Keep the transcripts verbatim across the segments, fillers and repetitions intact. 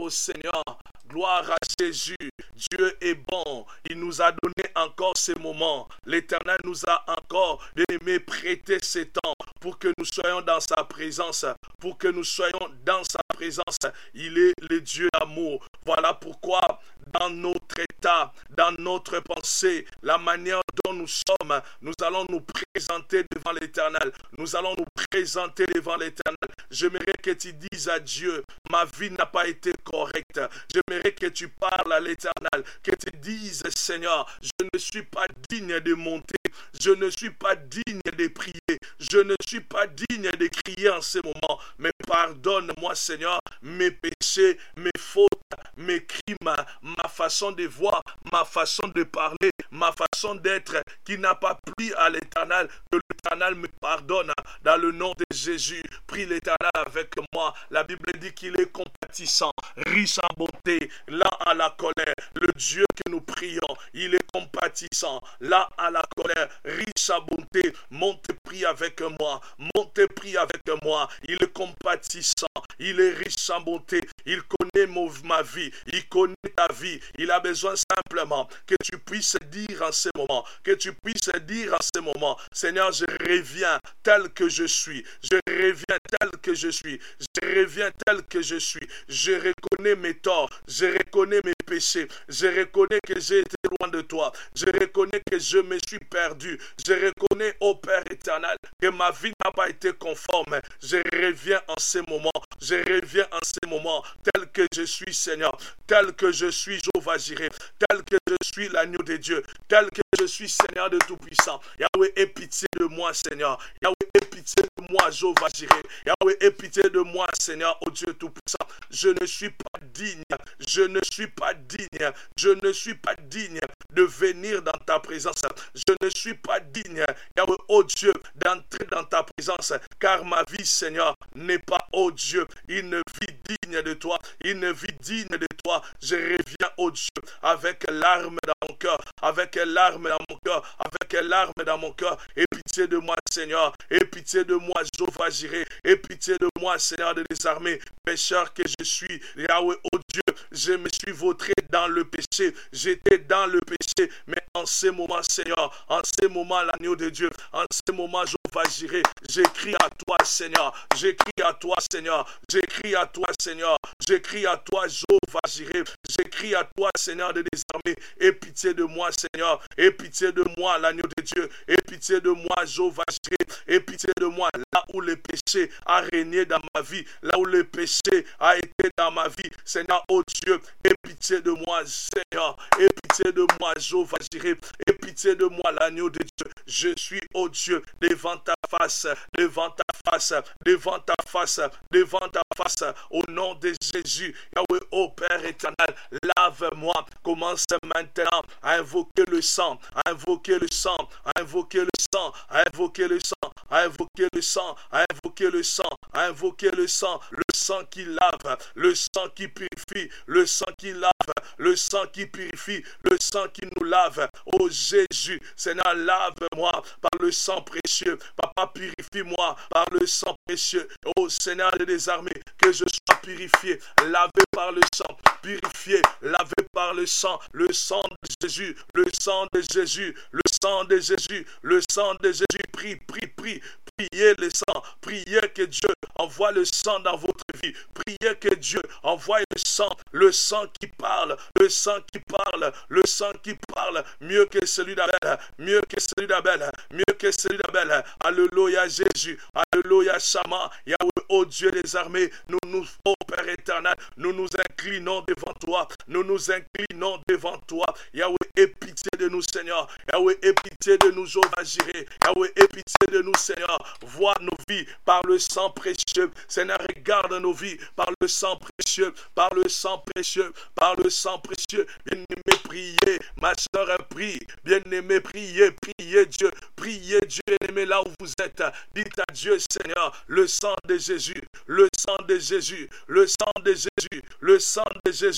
Oh Seigneur, gloire à Jésus. Dieu est bon. Il nous a donné encore ces moments. L'Éternel nous a encore, bien aimé, prêté ces temps pour que nous soyons dans sa présence, pour que nous soyons dans sa présence. Il est le Dieu d'amour. Voilà pourquoi dans notre état, dans notre pensée, la manière dont nous sommes, nous allons nous présenter devant l'Éternel. Nous allons nous présenter devant l'Éternel. J'aimerais que tu dises à Dieu, ma vie n'a pas été correcte. J'aimerais que tu parles à l'Éternel, que tu dises, Seigneur, je ne suis pas digne de monter, je ne suis pas digne de prier, je ne suis pas digne de crier en ce moment, mais pardonne-moi, Seigneur, mes péchés, mes fautes, mes crimes, ma façon de voir, ma façon de parler, ma façon d'être qui n'a pas plu à l'Éternel, que l'Éternel me pardonne dans le nom de Jésus. Prie l'Éternel avec moi. La Bible dit qu'il est compatissant, riche en bonté, lent à la colère. Le Dieu que nous prions, il est compatissant, lent à la colère, riche en bonté. Monte prie avec moi, monte prie avec moi. Il est compatissant, il est riche en bonté, il connaît ma vie, il connaît ta vie. Il a besoin simplement que tu puisses dire en ce moment, que tu puisses dire en ce moment, Seigneur, je reviens tel que je suis, je reviens tel que je suis, je reviens tel que je suis, je reconnais mes torts, je reconnais mes péchés, je reconnais que j'ai été loin de toi, je reconnais que je me suis perdu, je reconnais, ô Père éternel, que ma vie n'a pas été conforme, je reviens en ce moment, je reviens en ce moment, tel que je suis, Seigneur, tel que je suis, Jéhovah Jireh, tel que je suis l'agneau de Dieu, tel que je suis, Seigneur de Tout-Puissant. Yahweh, aie pitié de moi, Seigneur. Yahweh, aie pitié de moi, Jéhovah Jireh. Yahweh, aie pitié de moi, Seigneur, ô Dieu Tout-Puissant. Je ne suis pas digne, je ne suis pas digne, je ne suis pas digne de venir dans ta présence. Je ne suis pas digne, Yahweh, ô Dieu, d'entrer dans ta présence, car ma vie, Seigneur, n'est pas, ô Dieu, une vie digne de toi, une vie digne de toi. Je reviens, ô Dieu, avec larmes dans mon cœur, avec larmes dans mon cœur, avec larmes dans mon cœur. Aie pitié de moi, Seigneur, aie pitié de moi, Jéhovah Jireh, aie pitié de moi, Seigneur des armées, pécheur que je suis. Yahweh, ô Dieu, je me suis vautré dans le péché, j'étais dans le péché, mais en ce moment, Seigneur, en ce moment, l'agneau de Dieu, en ce moment, Jéhovah Jireh, j'écris à toi, Seigneur, j'écris à toi, Seigneur, j'écris à toi, Seigneur, j'écris à toi, Jéhovah Jireh, j'écris à toi, Seigneur des armées, aie pitié de moi, Seigneur, aie pitié de moi, l'agneau de Dieu, aie pitié de moi, Jéhovah Jireh, aie pitié de moi, là où le péché a régné dans ma vie, là où le péché a été dans ma vie, Seigneur, oh Dieu, aie pitié de moi, Seigneur, aie pitié de moi, Jéhovah Jireh, aie pitié de moi, l'agneau de Dieu, je suis, oh Dieu, devant ta face, devant ta face, devant ta face, devant ta face, au nom de Jésus, Yahweh, ô Père éternel, lave-moi, commence maintenant à invoquer le sang, à invoquer le sang, à invoquer le sang, à invoquer le sang, à invoquer le sang, à invoquer le sang, à invoquer le sang, le sang qui lave, le sang qui purifie, le sang qui lave, le sang qui purifie, le sang qui nous lave. Oh Jésus, Seigneur, lave-moi par le sang précieux. Papa, purifie-moi par le sang précieux. Oh Seigneur des armées, que je sois purifié, lavé par le sang, purifié, lavé par le sang, le sang de Jésus, le sang de Jésus, le sang de Jésus, le sang de Jésus. Prie, prie, prie. Priez le sang, priez que Dieu envoie le sang dans votre vie, priez que Dieu envoie le sang, le sang qui parle, le sang qui parle, le sang qui parle, mieux que celui d'Abel, mieux que celui d'Abel, mieux que celui d'Abel. Alléluia Jésus, alléluia Shama, Yahweh, ô Dieu des armées, nous nous, ô Père éternel, nous nous inclinons devant toi, nous nous inclinons devant toi, Yahweh, aie pitié de nous Seigneur, Yahweh, aie pitié de nous, Jéhovah Jireh, Yahweh, aie pitié de nous Seigneur. Vois nos vies par le sang précieux. Seigneur, regarde nos vies par le sang précieux, par le sang précieux, par le sang précieux. Bien-aimé, priez. Ma soeur, prie. Bien-aimé, priez, priez Dieu. Priez Dieu, bien-aimé, là où vous êtes. Dites à Dieu, Seigneur, le sang de Jésus, le sang de Jésus, le sang de Jésus, le sang de Jésus, le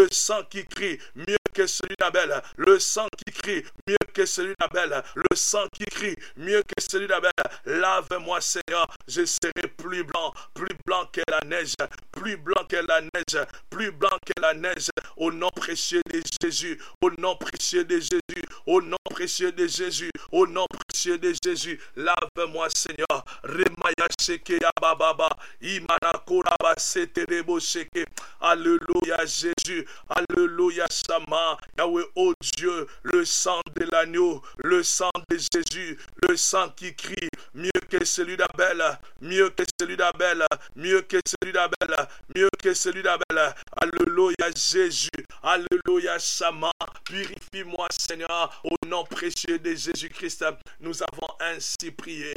le sang qui crie mieux que celui d'Abel, le sang qui crie mieux que celui d'Abel, le sang qui crie mieux que celui d'Abel. Lave-moi, Seigneur, je serai plus blanc, plus blanc que la neige, plus blanc que la neige, plus blanc que la neige, au nom précieux de Jésus, au nom précieux de Jésus, au nom précieux de Jésus, au nom précieux de Jésus. Lave-moi, Seigneur. Remaya sheke ya bababa, imana koraba seterebo sheke. Alléluia, Jésus. Alléluia, Sama. Yahweh, oh Dieu, le sang de l'agneau, le sang de Jésus, le sang qui crie mieux que celui d'Abel, mieux que celui d'Abel, mieux que celui d'Abel, mieux que celui d'Abel. Alléluia, Jésus. Alléluia, Sama. Purifie-moi, Seigneur, au nom précieux de Jésus-Christ. Nous avons ainsi prié.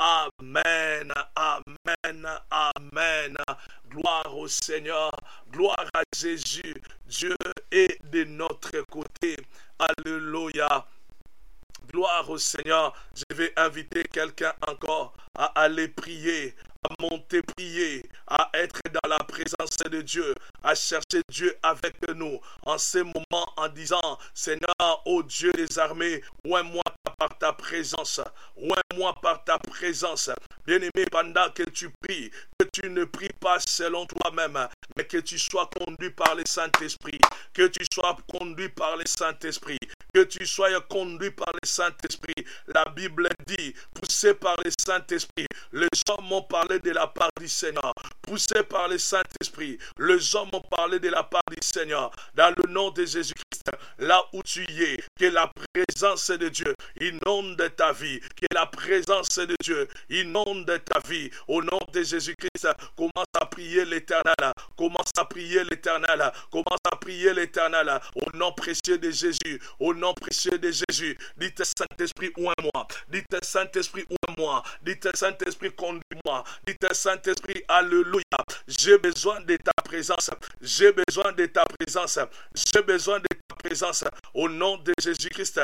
Amen, amen, amen. Gloire au Seigneur, gloire à Jésus. Dieu est de notre côté. Alléluia. Gloire au Seigneur. Je vais inviter quelqu'un encore à aller prier, à monter prier, à être dans la présence de Dieu, à chercher Dieu avec nous en ces moments en disant: Seigneur, ô Dieu des armées, oins-moi par ta présence, oins-moi par ta présence. Bien-aimé, pendant que tu pries, que tu ne pries pas selon toi-même, mais que tu sois conduit par le Saint-Esprit, que tu sois conduit par le Saint-Esprit, que tu sois conduit par le Saint-Esprit. La Bible dit, poussé par le Saint-Esprit, les hommes m'ont parlé de la part du Seigneur. Poussé par le Saint-Esprit, les hommes m'ont parlé de la part du Seigneur. Dans le nom de Jésus-Christ, là où tu y es, que la présence de Dieu inonde ta vie, que la présence de Dieu inonde ta vie. Au nom de Jésus-Christ, commence à prier l'Éternel, commence à prier l'Éternel, commence à prier l'Éternel. Au nom précieux de Jésus, au nom précieux de Jésus, dites Saint-Esprit, oins-moi, dites Saint-Esprit, oins-moi, dites Saint-Esprit, conduis-moi, dites Saint-Esprit, alléluia. J'ai besoin de ta présence, j'ai besoin de ta présence, j'ai besoin de ta présence. Au nom de Jésus-Christ,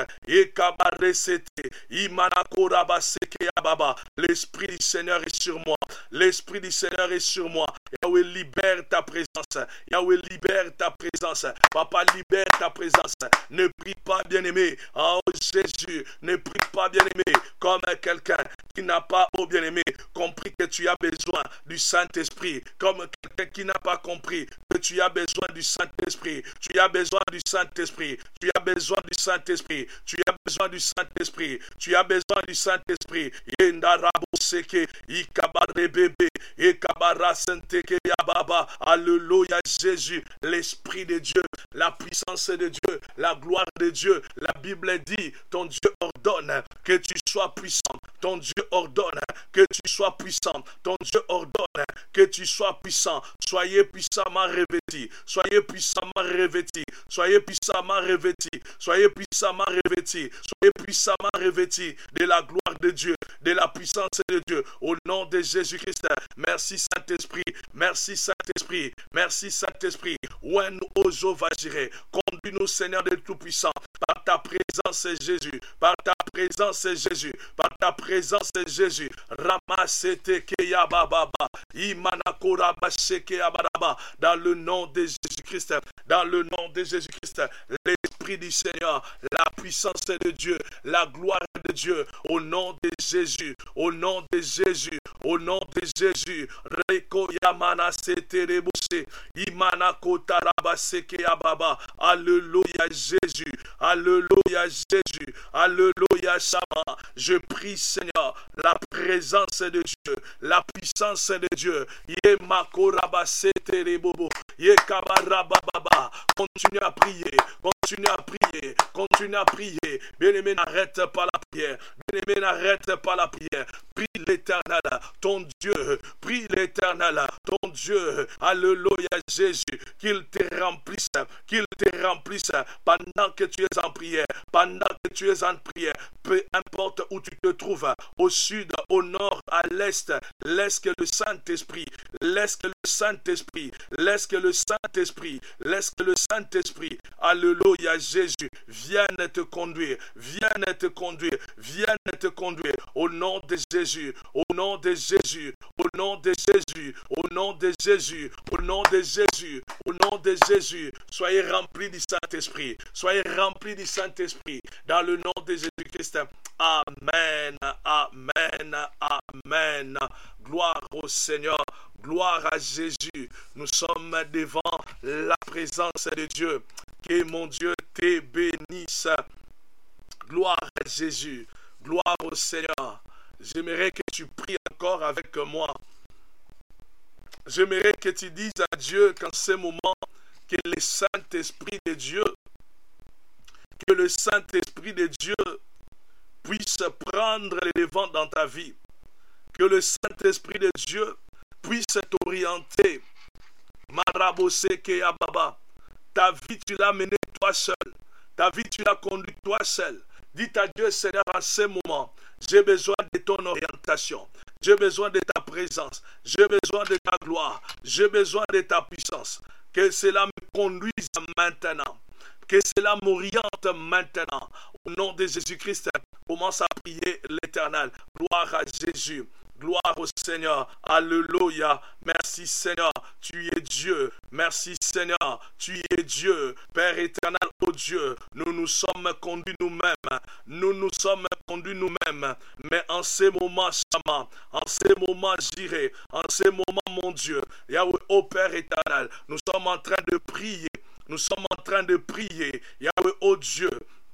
l'Esprit du Seigneur est sur moi, l'Esprit du Seigneur est sur moi. Yahweh, libère ta présence, Yahweh, libère ta présence, Papa, libère ta présence. Ne prie pas, bien-aimé, oh Jésus, ne prie pas, bien-aimé, comme quelqu'un qui n'a pas, oh bien-aimé, compris que tu as besoin du Saint-Esprit, comme quelqu'un qui n'a pas compris que tu as besoin du Saint-Esprit, tu as besoin du Saint-Esprit, tu as besoin du Saint-Esprit, tu as besoin du Saint-Esprit, tu as besoin du Saint-Esprit. Alléluia, Jésus, l'Esprit de Dieu, la puissance de Dieu, la gloire de Dieu. La Bible dit, ton Dieu ordonne que tu sois puissant, ton Dieu ordonne que tu sois puissant, ton Dieu ordonne que tu sois puissant. Soyez puissamment revêtis, soyez puissamment revêtis, soyez puissamment revêtis, soyez puissamment revêtis, soyez puissamment revêtis de la gloire de Dieu, de la puissance de Dieu, au nom de Jésus-Christ. Merci Saint-Esprit, merci Saint-Esprit, merci Saint-Esprit. Ouin nous ô Jéhovah Jireh, conduis-nous Seigneur de Tout-Puissant, par ta présence Jésus, par ta présence Jésus, par ta présence Jésus. Ramasete keya bababa, imanakora basheke abadaba. Dans le nom de Jésus-Christ, dans le nom de Jésus-Christ, l'Esprit du Seigneur, la puissance de Dieu, la gloire de Dieu, au nom de Jésus, au nom de Jésus, au nom de Jésus. Reko yamana seterebuse, imanakota rabaseke ababa. Alléluia Jésus, alléluia Jésus, alléluia Shama. Je prie Seigneur, la présence de Dieu, la puissance de Dieu. Ye makoraba seterebobo, ye kabarababa. Continue à prier, continue à prier, continue à prier. Bien-aimé, n'arrête pas la prière. Bien-aimé, n'arrête pas la prière. Prie l'Éternel, ton Dieu. Prie l'Éternel, ton Dieu. Alléluia Jésus. Qu'il te remplisse, qu'il te remplisse pendant que tu es en prière. Pendant que tu es en prière. Peu importe où tu te trouves, au sud, au nord, à l'est, laisse que le Saint-Esprit, laisse que le Saint-Esprit, laisse que le Saint-Esprit, laisse que le Saint-Esprit, alléluia Jésus, vienne te conduire, vienne te conduire, vienne te conduire, au nom de Jésus, au nom de Jésus, au nom de Jésus, au nom de Jésus, au nom de Jésus, au nom de Jésus, soyez remplis du Saint-Esprit, soyez remplis du Saint-Esprit, dans le nom de Jésus-Christ. Amen, amen, amen. Gloire au Seigneur, gloire à Jésus. Nous sommes devant la présence de Dieu. Que mon Dieu te bénisse. Gloire à Jésus, gloire au Seigneur. J'aimerais que tu pries encore avec moi. J'aimerais que tu dises à Dieu qu'en ce moment, que le Saint-Esprit de Dieu, que le Saint-Esprit de Dieu puisse prendre les devants dans ta vie. Que le Saint-Esprit de Dieu puisse t'orienter. Marabose Keyababa. Ta vie, tu l'as menée toi seul. Ta vie, tu l'as conduite toi seul. Dis à Dieu, Seigneur, en ce moment, j'ai besoin de ton orientation. J'ai besoin de ta présence. J'ai besoin de ta gloire. J'ai besoin de ta puissance. Que cela me conduise maintenant. Que cela m'oriente maintenant. Au nom de Jésus-Christ, commence à prier l'Éternel. Gloire à Jésus. Gloire au Seigneur. Alléluia. Merci Seigneur. Tu es Dieu. Merci Seigneur. Tu es Dieu. Père éternel, ô Dieu, nous nous sommes conduits nous-mêmes. Nous nous sommes conduits nous-mêmes. Mais en ces moments, Shama, en ces moments, j'irai. En ces moments, mon Dieu, Yahweh, ô Père éternel, nous sommes en train de prier. Nous sommes en train de prier. Yahweh, ô Dieu,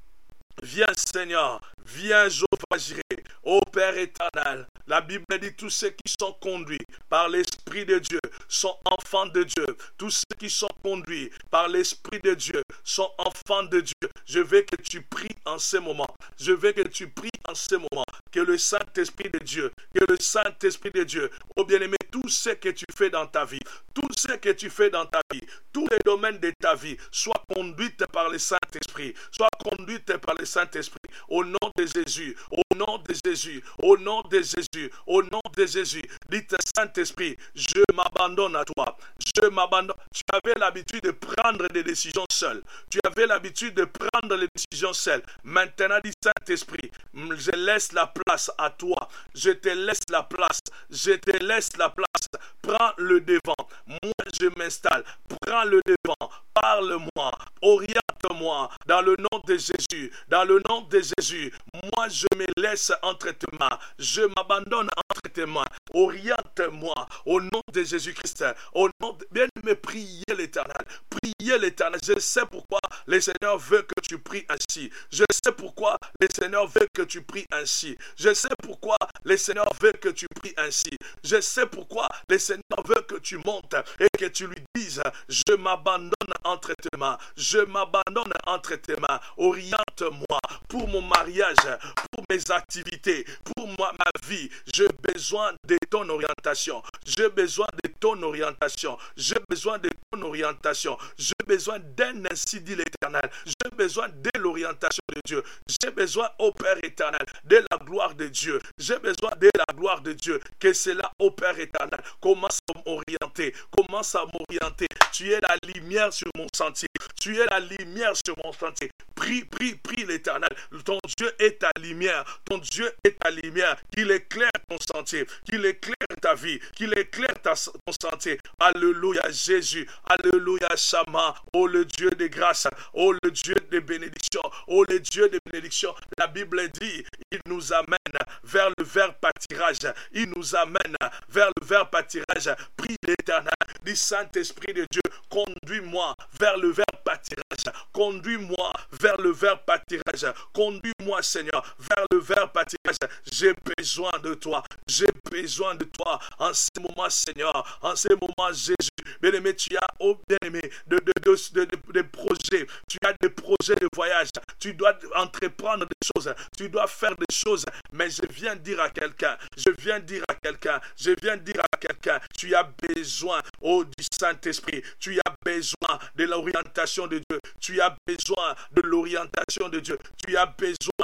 viens Seigneur, viens Jéhovah Jireh, ô Père éternel. La Bible dit tous ceux qui sont conduits par l'Esprit de Dieu sont enfants de Dieu. Tous ceux qui sont conduits par l'Esprit de Dieu sont enfants de Dieu. Je veux que tu pries en ce moment. Je veux que tu pries en ce moment. Que le Saint-Esprit de Dieu, que le Saint-Esprit de Dieu, ô bien-aimé, tout ce que tu fais dans ta vie, tout ce que tu fais dans ta vie, tous les domaines de ta vie, soient conduites par le Saint-Esprit, soient conduites par le Saint-Esprit. Au nom de Jésus, au nom de Jésus, au nom de Jésus, au nom de Jésus, dites Saint-Esprit, je m'abandonne à toi, je m'abandonne. Tu avais l'habitude de prendre des décisions seul, tu avais l'habitude de prendre les décisions seul. Maintenant, dis Saint-Esprit, je laisse la place à toi, je te laisse la place, je te laisse la place. Prends le devant, moi je m'installe, prends le devant, parle-moi, oriente-moi dans le nom de Jésus, dans le nom de Jésus. Moi je me laisse entre tes mains, je m'abandonne entre tes mains, oriente-moi au nom de Jésus-Christ. Au nom de... Bien-aimé, priez l'Éternel, priez l'Éternel. Je sais pourquoi le Seigneur veut que tu pries ainsi. Je sais pourquoi le Seigneur veut que tu pries ainsi. Je sais pourquoi le Seigneur veut que tu pries ainsi. Je sais pourquoi le Seigneur veut que tu montes et que tu lui dises, je m'abandonne entre tes mains, je m'abandonne entre tes mains, oriente-moi pour mon mariage, pour mes activités, pour moi, ma vie. J'ai besoin de ton orientation, j'ai besoin de ton orientation, j'ai besoin de ton orientation, j'ai besoin d'un ainsi dit l'Éternel, j'ai besoin de l'orientation de Dieu, j'ai besoin, ô Père éternel, de la gloire de Dieu, j'ai besoin de la gloire de Dieu, que cela, ô Père éternel, commence à m'orienter, commence à m'orienter. Tu es la lumière sur mon sentier, tu es la lumière sur mon sentier. Prie, prie, prie l'Éternel. Ton Dieu est ta lumière, ton Dieu est ta lumière, qu'il éclaire ton sentier, qu'il éclaire ta vie, qu'il éclaire ta, ton sentier. Alléluia Jésus, alléluia Shama, oh le Dieu de grâce, oh le Dieu de bénédiction, oh le Dieu de bénédiction. La Bible dit, il nous amène vers le vert pâturage, il nous amène vers le vert pâturage. Prie l'Éternel, dis Saint-Esprit de Dieu, conduis-moi vers le vert pâturage, conduis-moi vers le vert pâturage, conduis-moi Seigneur vers le vert pâturage. J'ai besoin de toi, j'ai besoin de toi en ce moment Seigneur, en ce moment Jésus. Bien-aimé, tu as, oh bien-aimé, de, de, de, de, de, de projets, tu as des projets de voyage, tu dois entreprendre des choses, tu dois faire des choses, mais je viens dire à quelqu'un, je viens dire à quelqu'un, je viens dire à quelqu'un, tu as besoin, oh du Saint-Esprit, tu as besoin de l'orientation de Dieu, tu as besoin de l'orientation de Dieu, tu as besoin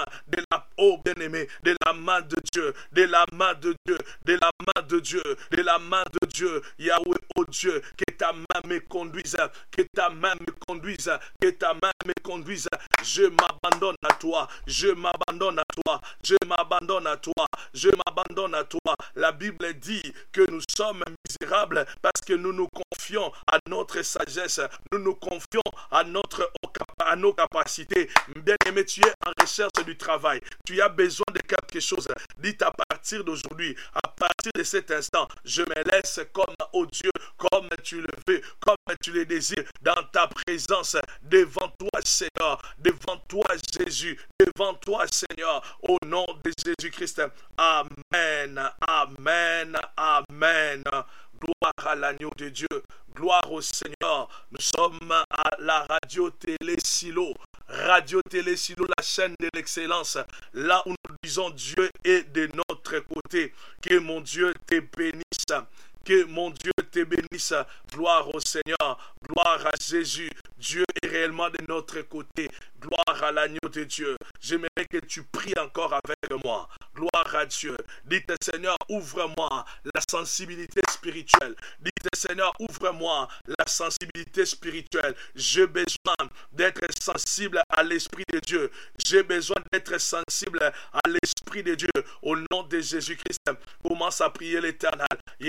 de la, oh bien-aimé, de la main de Dieu, de la main de Dieu, de la main de Dieu, de la main de Dieu, Yahweh, oh Dieu, que ta main me conduise, que ta main me conduise, que ta main me conduise. Je m'abandonne à toi, je m'abandonne à toi, je m'abandonne à toi, je m'abandonne à toi. La Bible dit que nous sommes misérables parce que nous nous confions à notre sagesse, nous nous confions à, notre, à nos capacités. Bien-aimé, tu es en recherche du travail, tu as besoin de quelque chose. Dites à partir d'aujourd'hui, à partir de cet instant, je me laisse comme, oh Dieu, comme tu le veux, comme tu le désires, dans ta présence, devant toi, Seigneur, devant toi, Jésus, devant toi, Seigneur, au nom de Jésus-Christ. Amen, amen, amen. Gloire à l'agneau de Dieu, gloire au Seigneur. Nous sommes à la radio-télé Silo, radio-télé Silo, la chaîne de l'excellence, là où nous disons Dieu est de notre côté. Que mon Dieu te bénisse. Que mon Dieu te bénisse. Gloire au Seigneur. Gloire à Jésus. Dieu est réellement de notre côté. Gloire à l'agneau de Dieu. J'aimerais que tu pries encore avec moi. Gloire à Dieu. Dites, Seigneur, ouvre-moi la sensibilité spirituelle. Dites, Seigneur, ouvre-moi la sensibilité spirituelle. J'ai besoin d'être sensible à l'Esprit de Dieu. J'ai besoin d'être sensible à l'Esprit de Dieu. Au nom de Jésus-Christ, commence à prier l'Éternel.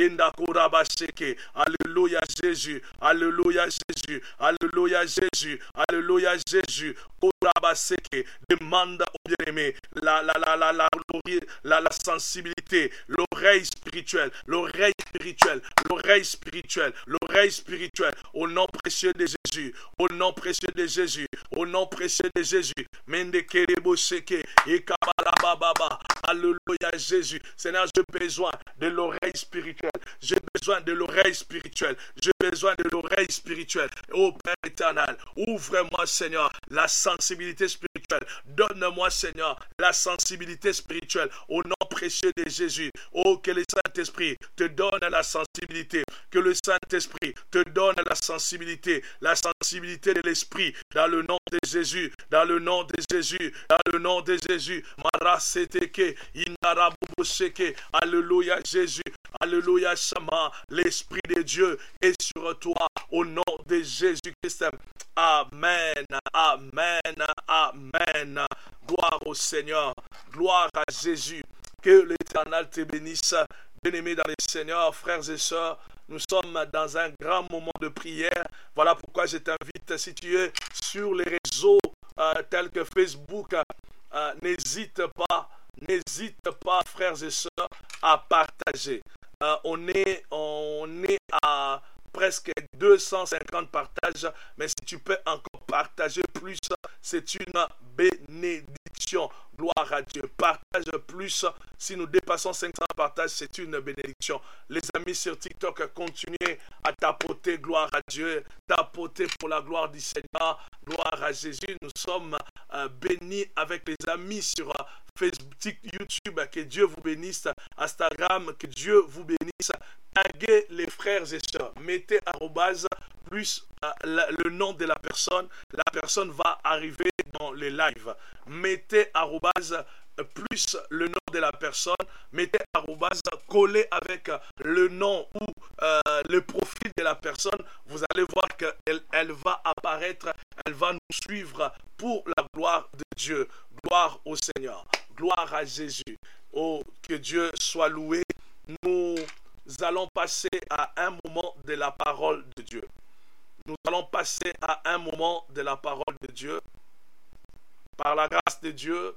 Alléluia Jésus. Alléluia Jésus. Alléluia Jésus. Alléluia Jésus. Demande au bien-aimé la, la, la, la, la, la, la sensibilité, l'oreille spirituelle, l'oreille spirituelle, l'oreille spirituelle, l'oreille spirituelle, au nom précieux de Jésus, au nom précieux de Jésus, au nom précieux de Jésus. Alléluia Jésus. Seigneur, j'ai besoin de l'oreille spirituelle, j'ai besoin de l'oreille spirituelle, j'ai besoin de l'oreille spirituelle. Ô Père éternel, ouvre-moi, Seigneur, la sensibilité spirituelle. Donne-moi, Seigneur, la sensibilité spirituelle au nom précieux de Jésus. Oh, que le Saint-Esprit te donne la sensibilité, que le Saint-Esprit te donne la sensibilité, la sensibilité de l'Esprit, dans le nom de Jésus, dans le nom de Jésus, dans le nom de Jésus. Maraseteke, Inarabuboseke, Alléluia Jésus, Alléluia Shama, l'Esprit de Dieu est sur toi, au nom de Jésus-Christ. Amen, amen, amen. Gloire au Seigneur, gloire à Jésus. Que l'Éternel te bénisse. Bien-aimés dans le Seigneur, frères et sœurs, nous sommes dans un grand moment de prière. Voilà pourquoi je t'invite, si tu es sur les réseaux euh, tels que Facebook, euh, n'hésite pas, n'hésite pas, frères et sœurs, à partager. Euh, on est, on est à presque deux cent cinquante partages, mais si tu peux encore partager plus, c'est une bénédiction. Gloire à Dieu. Partage plus. Si nous dépassons cinq cents partages, c'est une bénédiction. Les amis sur TikTok, continuez à tapoter gloire à Dieu, tapoter pour la gloire du Seigneur. Gloire à Jésus. Nous sommes euh, bénis avec les amis sur euh, Facebook, YouTube. Que Dieu vous bénisse. Instagram, que Dieu vous bénisse. Taguez les frères et sœurs. Mettez arrobase plus euh, la, le nom de la personne. La personne va arriver dans les lives. Mettez arrobase plus le nom de la personne. Mettez arrobase collé avec le nom ou euh, le profil de la personne. Vous allez voir qu'elle elle va apparaître. Elle va nous suivre pour la gloire de Dieu. Gloire au Seigneur. Gloire à Jésus. Oh, que Dieu soit loué. Nous allons passer à un moment de la parole de Dieu. Nous allons passer à un moment de la parole de Dieu. Par la grâce de Dieu,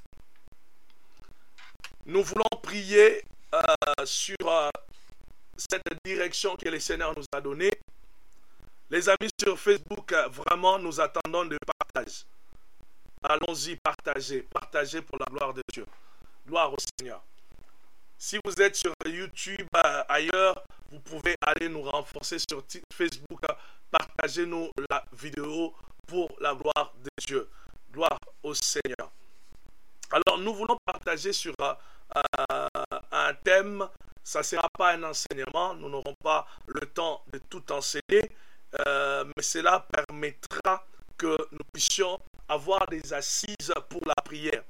nous voulons prier euh, sur euh, cette direction que le Seigneur nous a donnée. Les amis sur Facebook, vraiment, nous attendons de partage. Allons-y, partagez, partagez pour la gloire de Dieu. Gloire au Seigneur. Si vous êtes sur YouTube, euh, ailleurs, vous pouvez aller nous renforcer sur Facebook. Partagez-nous la vidéo pour la gloire de Dieu. Gloire au Seigneur. Alors, nous voulons partager sur euh, un thème. Ça ne sera pas un enseignement. Nous n'aurons pas le temps de tout enseigner. Euh, mais cela permettra que nous puissions avoir des assises pour la prière.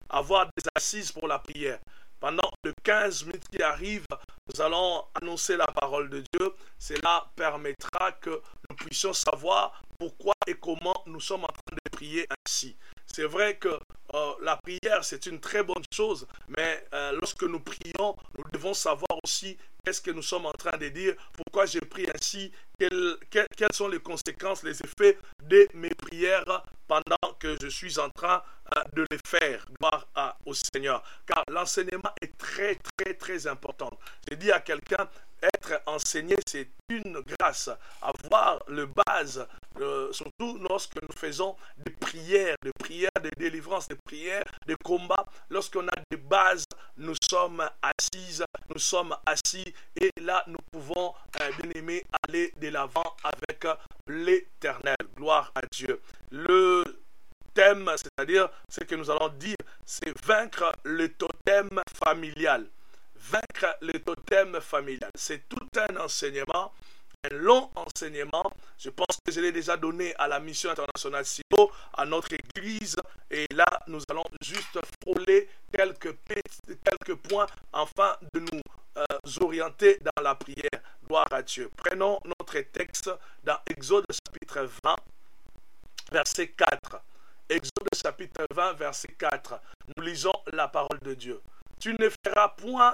avoir des assises pour la prière. Pendant les quinze minutes qui arrivent, nous allons annoncer la parole de Dieu. Cela permettra que nous puissions savoir pourquoi et comment nous sommes en train de prier ainsi. C'est vrai que euh, la prière, c'est une très bonne chose, mais euh, lorsque nous prions, nous devons savoir aussi qu'est-ce que nous sommes en train de dire, pourquoi je prie ainsi, quelles, quelles, quelles sont les conséquences, les effets de mes prières pendant que je suis en train euh, de les faire. Gloire à, au Seigneur. Car l'enseignement est très, très, très important. J'ai dit à quelqu'un, être enseigné, c'est une grâce. Avoir le base, euh, surtout lorsque nous faisons des prières, des prières de délivrance, des prières de combat. Lorsqu'on a des bases, nous sommes assises, nous sommes assis et là nous pouvons, euh, bien aimé, aller de l'avant avec l'Éternel. Gloire à Dieu. Le thème, c'est-à-dire ce que nous allons dire, c'est vaincre le totem familial. Vaincre le totem familial. C'est tout un enseignement, un long enseignement. Je pense que je l'ai déjà donné à la mission internationale Silo, à notre église. Et là, nous allons juste frôler quelques, quelques points afin de nous euh, orienter dans la prière. Gloire à Dieu. Prenons notre texte dans Exode chapitre vingt, verset quatre. Exode chapitre vingt, verset quatre. Nous lisons la parole de Dieu. Tu ne feras point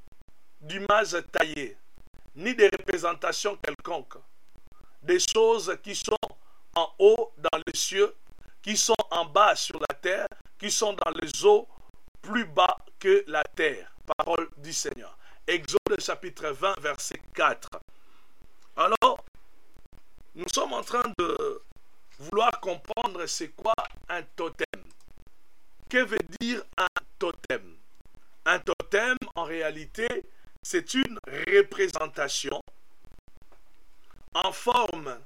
d'image taillée, ni de représentation quelconque, des choses qui sont en haut dans les cieux, qui sont en bas sur la terre, qui sont dans les eaux plus bas que la terre. Parole du Seigneur. Exode chapitre vingt, verset quatre. Alors, nous sommes en train de vouloir comprendre c'est quoi un totem. Que veut dire un totem? Un totem, en réalité, c'est une représentation en forme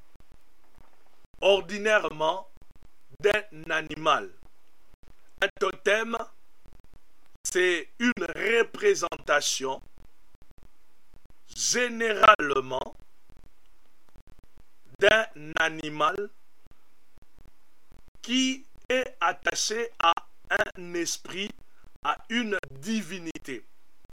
ordinairement d'un animal. Un totem, c'est une représentation généralement d'un animal qui est attaché à un esprit, à une divinité.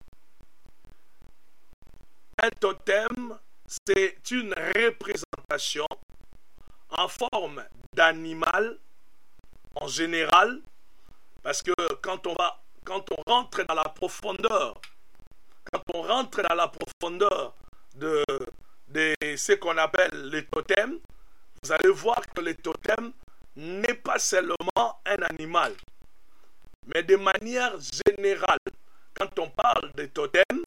Un totem, c'est une représentation en forme d'animal en général, parce que quand on va, quand on rentre dans la profondeur, quand on rentre dans la profondeur de, de ce qu'on appelle les totems, vous allez voir que le totem n'est pas seulement un animal, mais de manière générale, quand on parle de totem,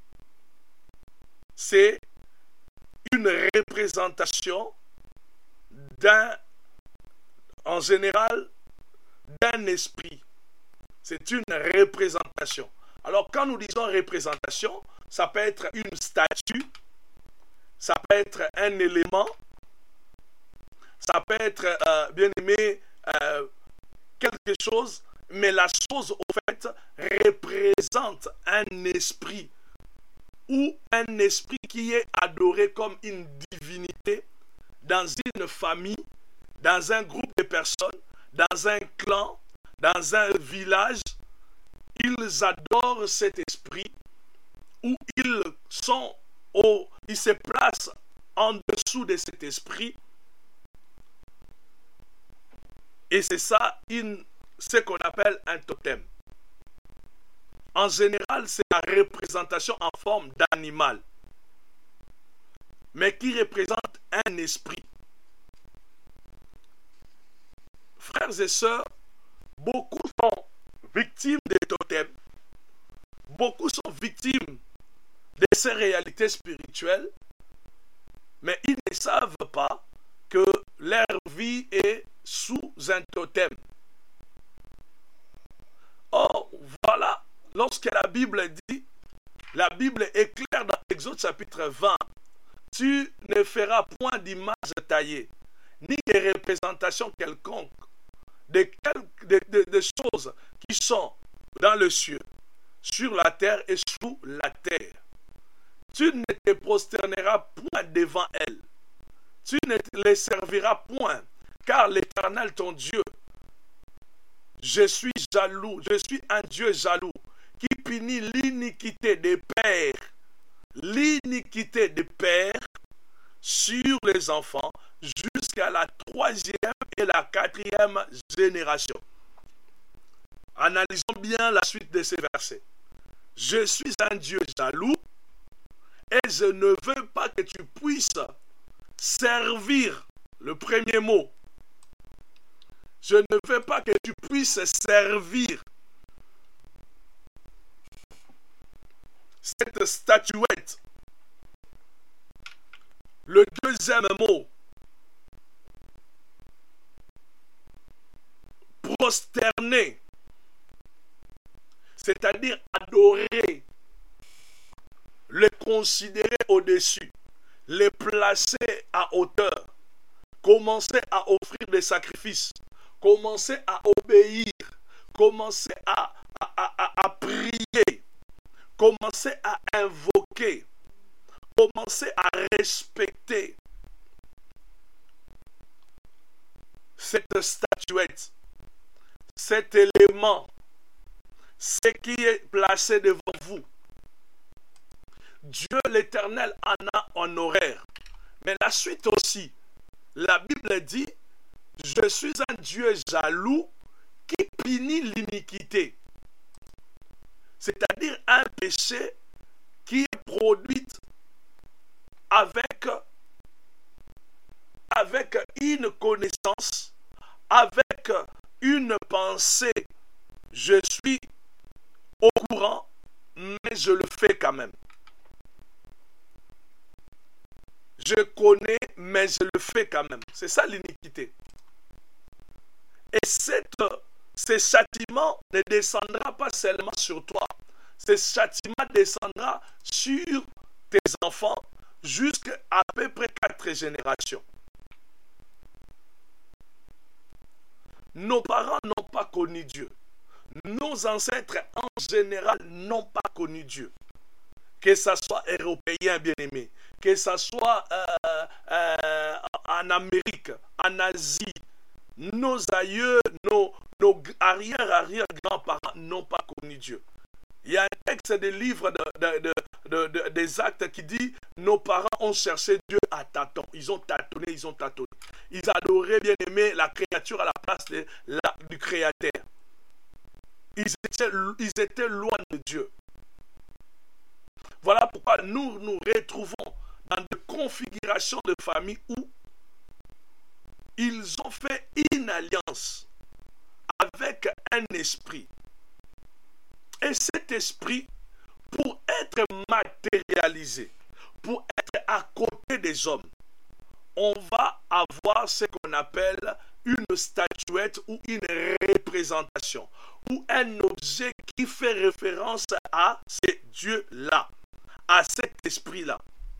c'est une représentation d'un, en général, d'un esprit. C'est une représentation. Alors, quand nous disons représentation, ça peut être une statue, ça peut être un élément, ça peut être, euh, bien aimé, euh, quelque chose, mais la chose, au fait, représente un esprit ou un esprit qui est adoré comme une divinité dans une famille, dans un groupe de personnes, dans un clan, dans un village. Ils adorent cet esprit ou ils sont au, ils se placent en dessous de cet esprit. Et c'est ça une, ce qu'on appelle un totem. En général, c'est la représentation en forme d'animal, mais qui représente un esprit. Frères et sœurs, beaucoup sont victimes des totems, beaucoup sont victimes de ces réalités spirituelles, mais ils ne savent pas que leur vie est sous un totem. Or, voilà, lorsque la Bible dit, la Bible est claire dans Exode chapitre vingt, tu ne feras point d'image taillée, ni de représentation quelconque, de, de, de, de choses qui sont dans le ciel, sur la terre et sous la terre. Tu ne te prosterneras point devant elles. Tu ne les serviras point, car l'Éternel ton Dieu, Je suis jaloux, je suis un Dieu jaloux qui punit l'iniquité des pères, l'iniquité des pères sur les enfants jusqu'à la troisième et la quatrième génération. Analysons bien la suite de ces versets. Je suis un Dieu jaloux et je ne veux pas que tu puisses servir, le premier mot. Je ne veux pas que tu puisses servir cette statuette. Le deuxième mot, prosterner, c'est-à-dire adorer, les considérer au-dessus, les placer à hauteur, commencer à offrir des sacrifices, commencer à obéir, commencer à, à, à, à prier, commencer à invoquer, commencer à respecter cette statuette, cet élément, ce qui est placé devant vous. Dieu l'Éternel en a un horaire. Mais la suite aussi, la Bible dit, je suis un Dieu jaloux qui punit l'iniquité. C'est-à-dire un péché qui est produit avec, avec une connaissance, avec une pensée. Je suis au courant, mais je le fais quand même. Je connais, mais je le fais quand même. C'est ça l'iniquité. Et cette, ce châtiment ne descendra pas seulement sur toi. Ce châtiment descendra sur tes enfants jusqu'à à peu près quatre générations. Nos parents n'ont pas connu Dieu. Nos ancêtres en général n'ont pas connu Dieu. Que ce soit européen bien-aimé, que ce soit euh, euh, en Amérique, en Asie, nos aïeux, nos, nos arrière-arrière-grands-parents n'ont pas connu Dieu. Il y a un texte des livres de, de, de, de, de, des actes qui dit nos parents ont cherché Dieu à tâtons. Ils ont tâtonné, ils ont tâtonné. Ils adoraient bien aimé la créature à la place de la, du Créateur. Ils étaient, ils étaient loin de Dieu. Voilà pourquoi nous nous retrouvons dans des configurations de famille où ils ont fait une alliance avec un esprit. Et cet esprit, pour être matérialisé, pour être à côté des hommes, on va avoir ce qu'on appelle une statuette ou une représentation, ou un objet qui fait référence à ce Dieu-là, à cet esprit-là.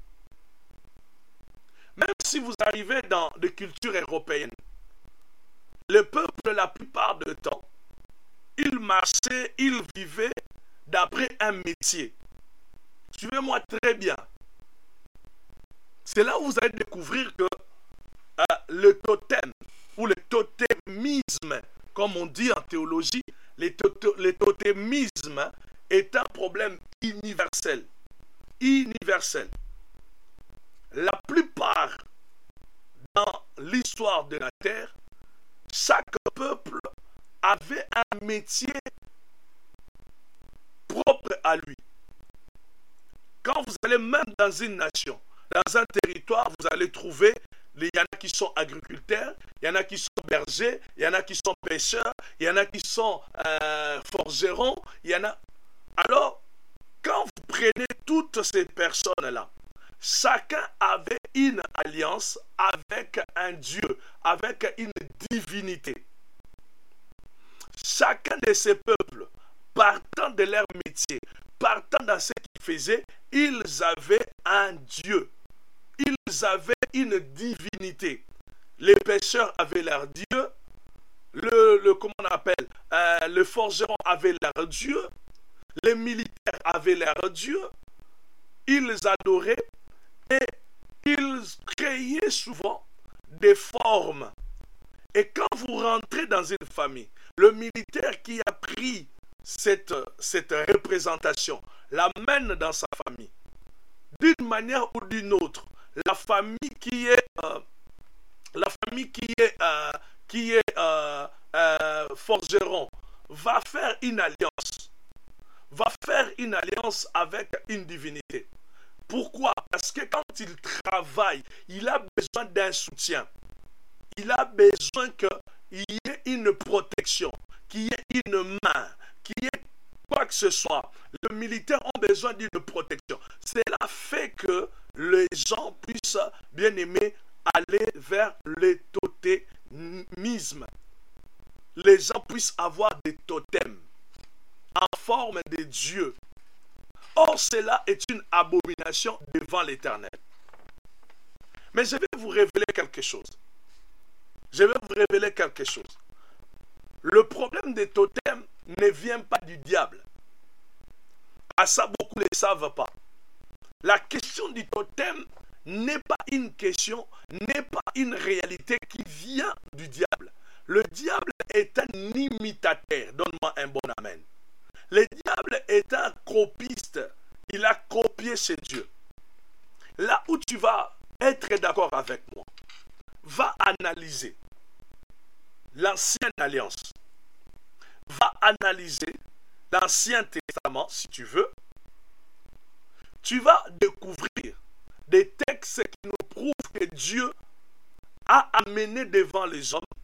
Même si vous arrivez dans des cultures européennes, le peuple, la plupart du temps, il marchait, il vivait d'après un métier. Suivez-moi très bien. C'est là où vous allez découvrir que euh, le totem ou le totémisme, comme on dit en théologie, le, to le totémisme est un problème universel. Universel. La plupart dans l'histoire de la terre, chaque peuple avait un métier propre à lui. Quand vous allez même dans une nation, dans un territoire, vous allez trouver, il y en a qui sont agriculteurs, il y en a qui sont bergers, il y en a qui sont pêcheurs, il y en a qui sont euh, forgerons, il y en a... Alors, quand vous prenez toutes ces personnes-là, chacun avait une alliance avec un Dieu, avec une divinité. Chacun de ces peuples, partant de leur métier, partant dans ce qu'ils faisaient, ils avaient un Dieu. Ils avaient une divinité. Les pêcheurs avaient leur Dieu. Le, le comment on appelle, euh, le forgeron avait leur Dieu. Les militaires avaient leur Dieu. Ils adoraient et ils créaient souvent des formes. Et quand vous rentrez dans une famille, le militaire qui a pris cette, cette représentation l'amène dans sa famille. D'une manière ou d'une autre, la famille qui est, euh, la famille qui est, euh, qui est euh, euh, forgeron va faire une alliance. Va faire une alliance avec une divinité. Pourquoi? Parce que quand il travaille, il a besoin d'un soutien. Il a besoin qu'il y ait une protection, qu'il y ait une main, qu'il y ait quoi que ce soit. Les militaires ont besoin d'une protection. Cela fait que les gens puissent, bien aimés, aller vers le totémisme. Les gens puissent avoir des totems en forme de Dieu. Or, cela est une abomination devant l'Éternel. Mais je vais vous révéler quelque chose. Je vais vous révéler quelque chose. Le problème des totems ne vient pas du diable. À ça, beaucoup ne le savent pas. La question du totem n'est pas une question, n'est pas une réalité qui vient du diable. Le diable est un imitateur. Donne-moi un bon amen. Le diable est un copiste. Il a copié chez Dieu. Là où tu vas être d'accord avec moi, va analyser l'ancienne alliance. Va analyser l'Ancien Testament, si tu veux. Tu vas découvrir des textes qui nous prouvent que Dieu a amené devant les hommes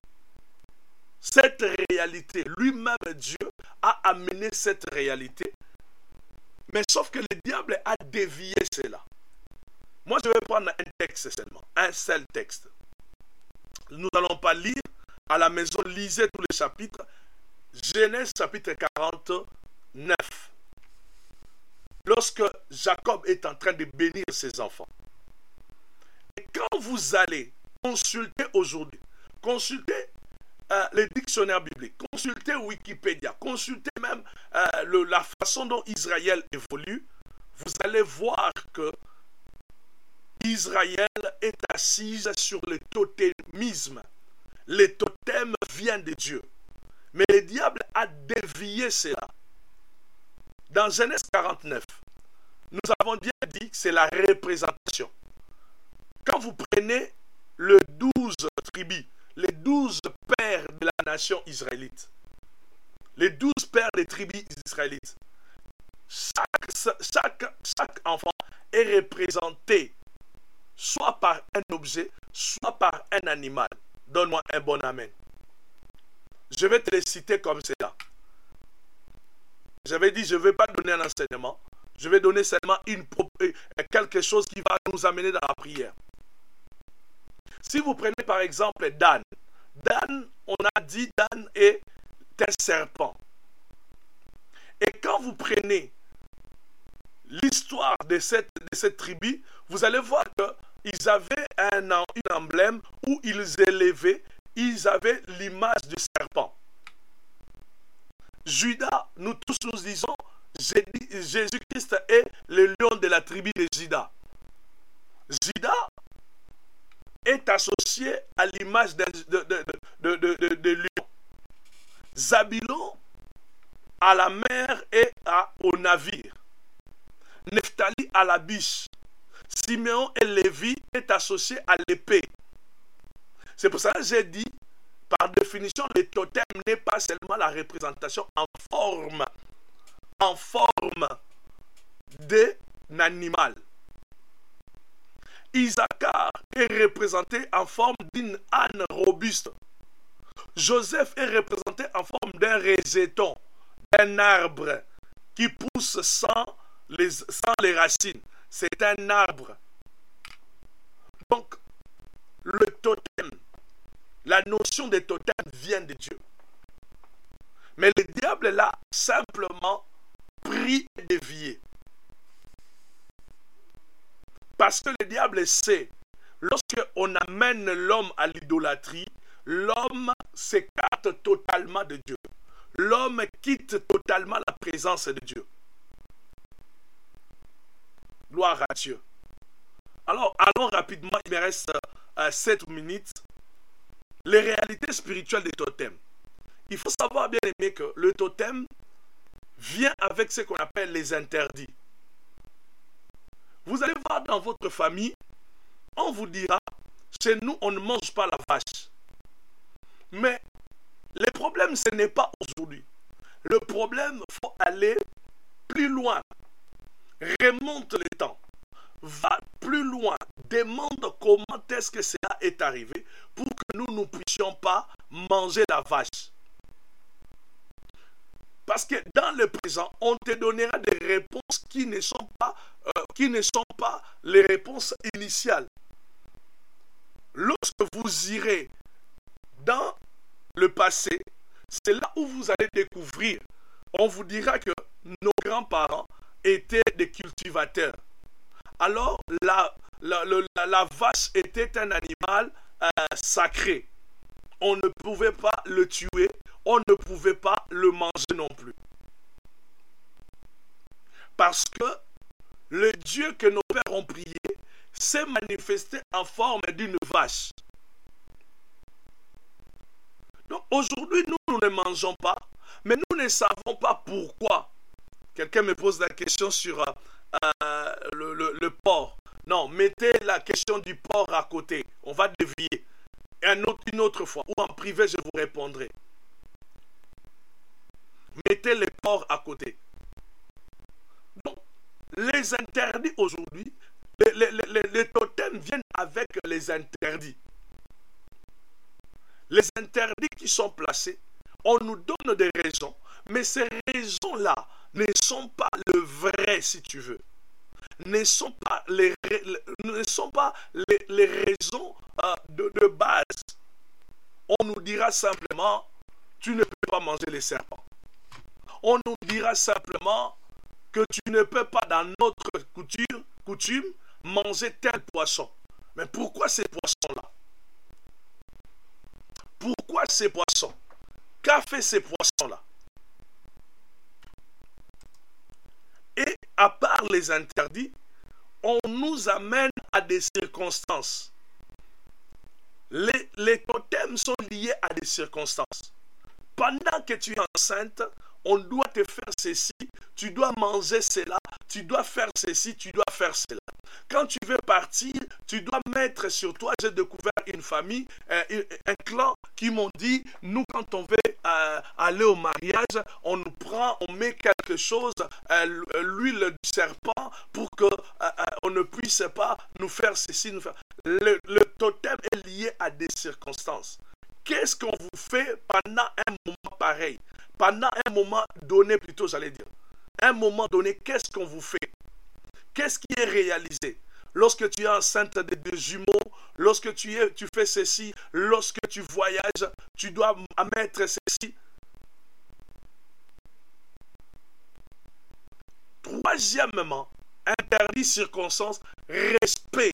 cette réalité. Lui-même, Dieu, a amené cette réalité. Mais sauf que le diable a dévié cela. Moi, je vais prendre un texte seulement. Un seul texte. Nous n'allons pas lire à la maison. Lisez tous les chapitres. Genèse chapitre quarante-neuf. Lorsque Jacob est en train de bénir ses enfants. Et quand vous allez consulter aujourd'hui, consultez euh, les dictionnaires bibliques, consultez Wikipédia, consultez même euh, le, la façon dont Israël évolue, vous allez voir que Israël est assise sur le totémisme. Le totem vient de Dieu. Mais le diable a dévié cela. Dans Genèse quarante-neuf, nous avons bien dit que c'est la représentation. Quand vous prenez le douze tribus, les douze pères de la nation israélite, les douze pères des tribus israélites, chaque, chaque, chaque enfant est représenté soit par un objet, soit par un animal. Donne-moi un bon amen. Je vais te les citer comme cela. J'avais dit, je ne vais pas donner un enseignement. Je vais donner seulement une, quelque chose qui va nous amener dans la prière. Si vous prenez par exemple Dan. Dan, on a dit Dan est un serpent. Et quand vous prenez l'histoire de cette, de cette tribu, vous allez voir qu'ils avaient un, un emblème où ils élevaient, ils avaient l'image du serpent. Judas, nous tous nous disons, Jésus-Christ est le lion de la tribu de Judas. Judas est associé à l'image de, de, de, de, de, de, de lion. Zabulon à la mer et à, au navire. Nephtali à la biche. Siméon et Lévi est associé à l'épée. C'est pour ça que j'ai dit, par définition, le totem n'est pas seulement la représentation en forme, en forme d'un animal. Isaacar est représenté en forme d'une âne robuste. Joseph est représenté en forme d'un rejeton, d'un arbre qui pousse sans les, sans les racines. C'est un arbre. Donc, le totem, la notion de totem vient de Dieu. Mais le diable l'a simplement pris et dévié. Parce que le diable sait, lorsqu'on amène l'homme à l'idolâtrie, l'homme s'écarte totalement de Dieu. L'homme quitte totalement la présence de Dieu. Gloire à Dieu. Alors, allons rapidement, il me reste euh, sept minutes. Les réalités spirituelles des totems. il faut savoir bien aimé que le totem vient avec ce qu'on appelle les interdits. Vous allez voir dans votre famille, on vous dira, chez nous on ne mange pas la vache. Mais le problème ce n'est pas aujourd'hui. Le problème, il faut aller plus loin. Remonte le temps. Va plus loin. Demande comment est-ce que cela est arrivé pour que nous ne puissions pas manger la vache. Parce que dans le présent, on te donnera des réponses qui ne sont pas, euh, qui ne sont pas les réponses initiales. Lorsque vous irez dans le passé, c'est là où vous allez découvrir. On vous dira que nos grands-parents étaient des cultivateurs. Alors, la, la, la, la vache était un animal euh, sacré. On ne pouvait pas le tuer, on ne pouvait pas le manger non plus. Parce que le Dieu que nos pères ont prié s'est manifesté en forme d'une vache. Donc aujourd'hui, nous, nous ne mangeons pas, mais nous ne savons pas pourquoi. Quelqu'un me pose la question sur euh, le, le, le porc. Non, mettez la question du porc à côté. On va dévier. Et un autre, une autre fois, ou en privé, je vous répondrai. Mettez les porcs à côté. Donc, les interdits aujourd'hui, les, les, les, les totems viennent avec les interdits. Les interdits qui sont placés, on nous donne des raisons, mais ces raisons-là ne sont pas le vrai, si tu veux. Ne sont pas les, ne sont pas les, les raisons euh, de, de base. On nous dira simplement, tu ne peux pas manger les serpents. On nous dira simplement que tu ne peux pas, dans notre coutume, coutume manger tel poisson. Mais pourquoi ces poissons-là? Pourquoi ces poissons? Qu'a fait ces poissons-là? Et à part les interdits, on nous amène à des circonstances. Les, les totems sont liés à des circonstances. Pendant que tu es enceinte, on doit te faire ceci, tu dois manger cela, tu dois faire ceci, tu dois faire cela. Quand tu veux partir, tu dois mettre sur toi, j'ai découvert une famille, un, un clan qui m'ont dit, nous quand on veut euh, aller au mariage, on nous prend, on met quelque chose, euh, l'huile du serpent, pour qu'on euh, ne puisse pas nous faire ceci, nous faire... Le, le totem est lié à des circonstances. Qu'est-ce qu'on vous fait pendant un moment pareil? Pendant un moment donné, plutôt, j'allais dire. Un moment donné, qu'est-ce qu'on vous fait? Qu'est-ce qui est réalisé? Lorsque tu es enceinte de deux jumeaux, lorsque tu, es, tu fais ceci, lorsque tu voyages, tu dois mettre ceci. Troisièmement, interdit, circonstance, respect.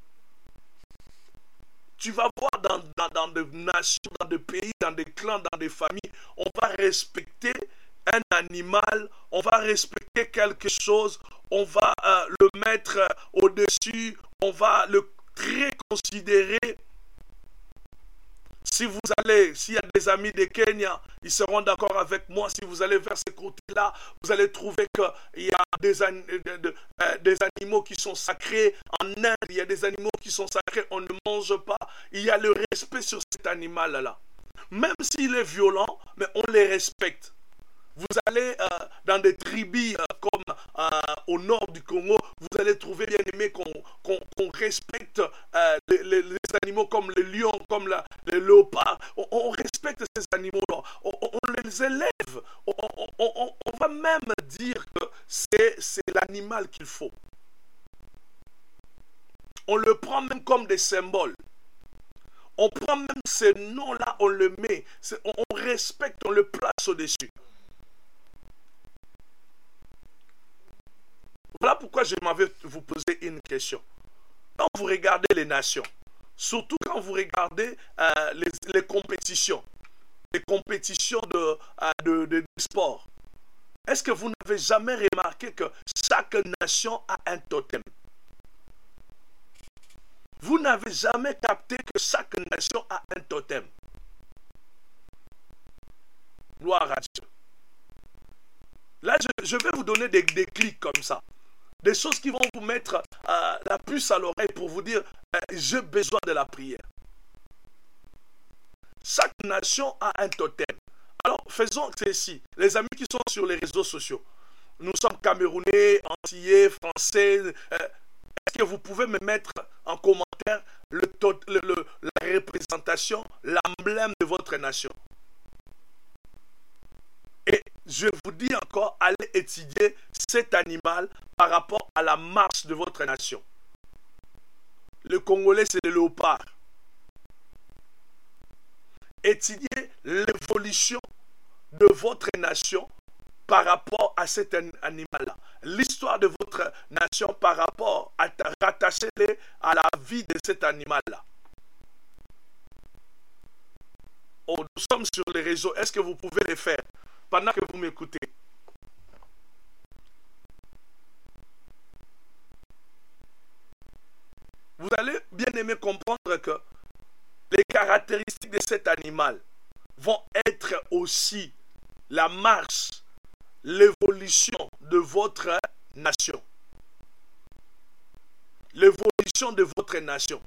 Tu vas voir dans, dans, dans des nations, dans des pays, dans des clans, dans des familles, on va respecter un animal, on va respecter quelque chose, on va euh, le mettre euh, au-dessus, on va le très considérer. Si vous allez, s'il y a des amis de Kenya, ils seront d'accord avec moi. Si vous allez vers ce côté-là, vous allez trouver qu'il y a des, de, de, euh, des animaux qui sont sacrés. En Inde, il y a des animaux qui sont sacrés, on ne mange pas. Il y a le respect sur cet animal-là. Même s'il est violent, mais on les respecte. Vous allez euh, dans des tribus euh, comme euh, au nord du Congo, vous allez trouver bien aimé qu'on qu'on, qu'on respecte euh, les, les, les animaux comme les lions, comme la, les léopards. On, on respecte ces animaux-là. On, on les élève. On, on, on, on va même dire que c'est l'animal qu'il faut. On le prend même comme des symboles. On prend même ces noms-là, on le met. On, on respecte, on le place au-dessus. Voilà pourquoi je m'avais vous poser une question. Quand vous regardez les nations, surtout quand vous regardez euh, les, les compétitions, les compétitions de, euh, de, de, de sport, est-ce que vous n'avez jamais remarqué que chaque nation a un totem? Vous n'avez jamais capté que chaque nation a un totem. Gloire à Dieu. Là, je, je vais vous donner des, des clics comme ça. Des choses qui vont vous mettre euh, la puce à l'oreille pour vous dire euh, j'ai besoin de la prière. Chaque nation a un totem. Alors, faisons ceci. Les amis qui sont sur les réseaux sociaux, nous sommes Camerounais, Antillais, Français. Euh, Est-ce que vous pouvez me mettre en commentaire le, le, le, la représentation, l'emblème de votre nation? Et je vous dis encore, allez étudier cet animal par rapport à la marche de votre nation. Le Congolais, c'est le léopard. Étudiez l'évolution de votre nation par rapport à cet animal-là. L'histoire de votre nation par rapport à rattachez-les à la vie de cet animal-là. Oh, nous sommes sur les réseaux. Est-ce que vous pouvez les faire pendant que vous m'écoutez? Vous allez bien aimer comprendre que les caractéristiques de cet animal vont être aussi la marche, l'évolution de votre nation. L'évolution de votre nation.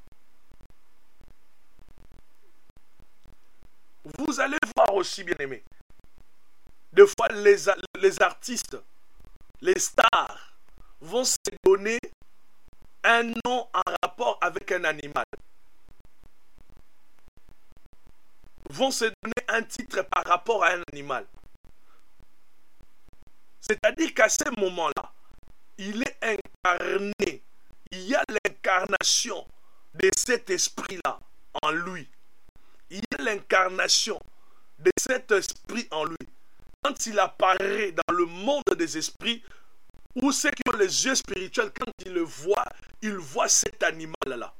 Vous allez voir aussi, bien aimé, des fois les, les artistes, les stars vont se donner un nom en rapport avec un animal. Vont se donner un titre par rapport à un animal. C'est-à-dire qu'à ce moment-là, il est incarné. Il y a l'incarnation de cet esprit-là en lui. Il y a l'incarnation de cet esprit en lui. Quand il apparaît dans le monde des esprits, ou ceux qui ont les yeux spirituels, quand ils le voient, ils voient cet animal-là.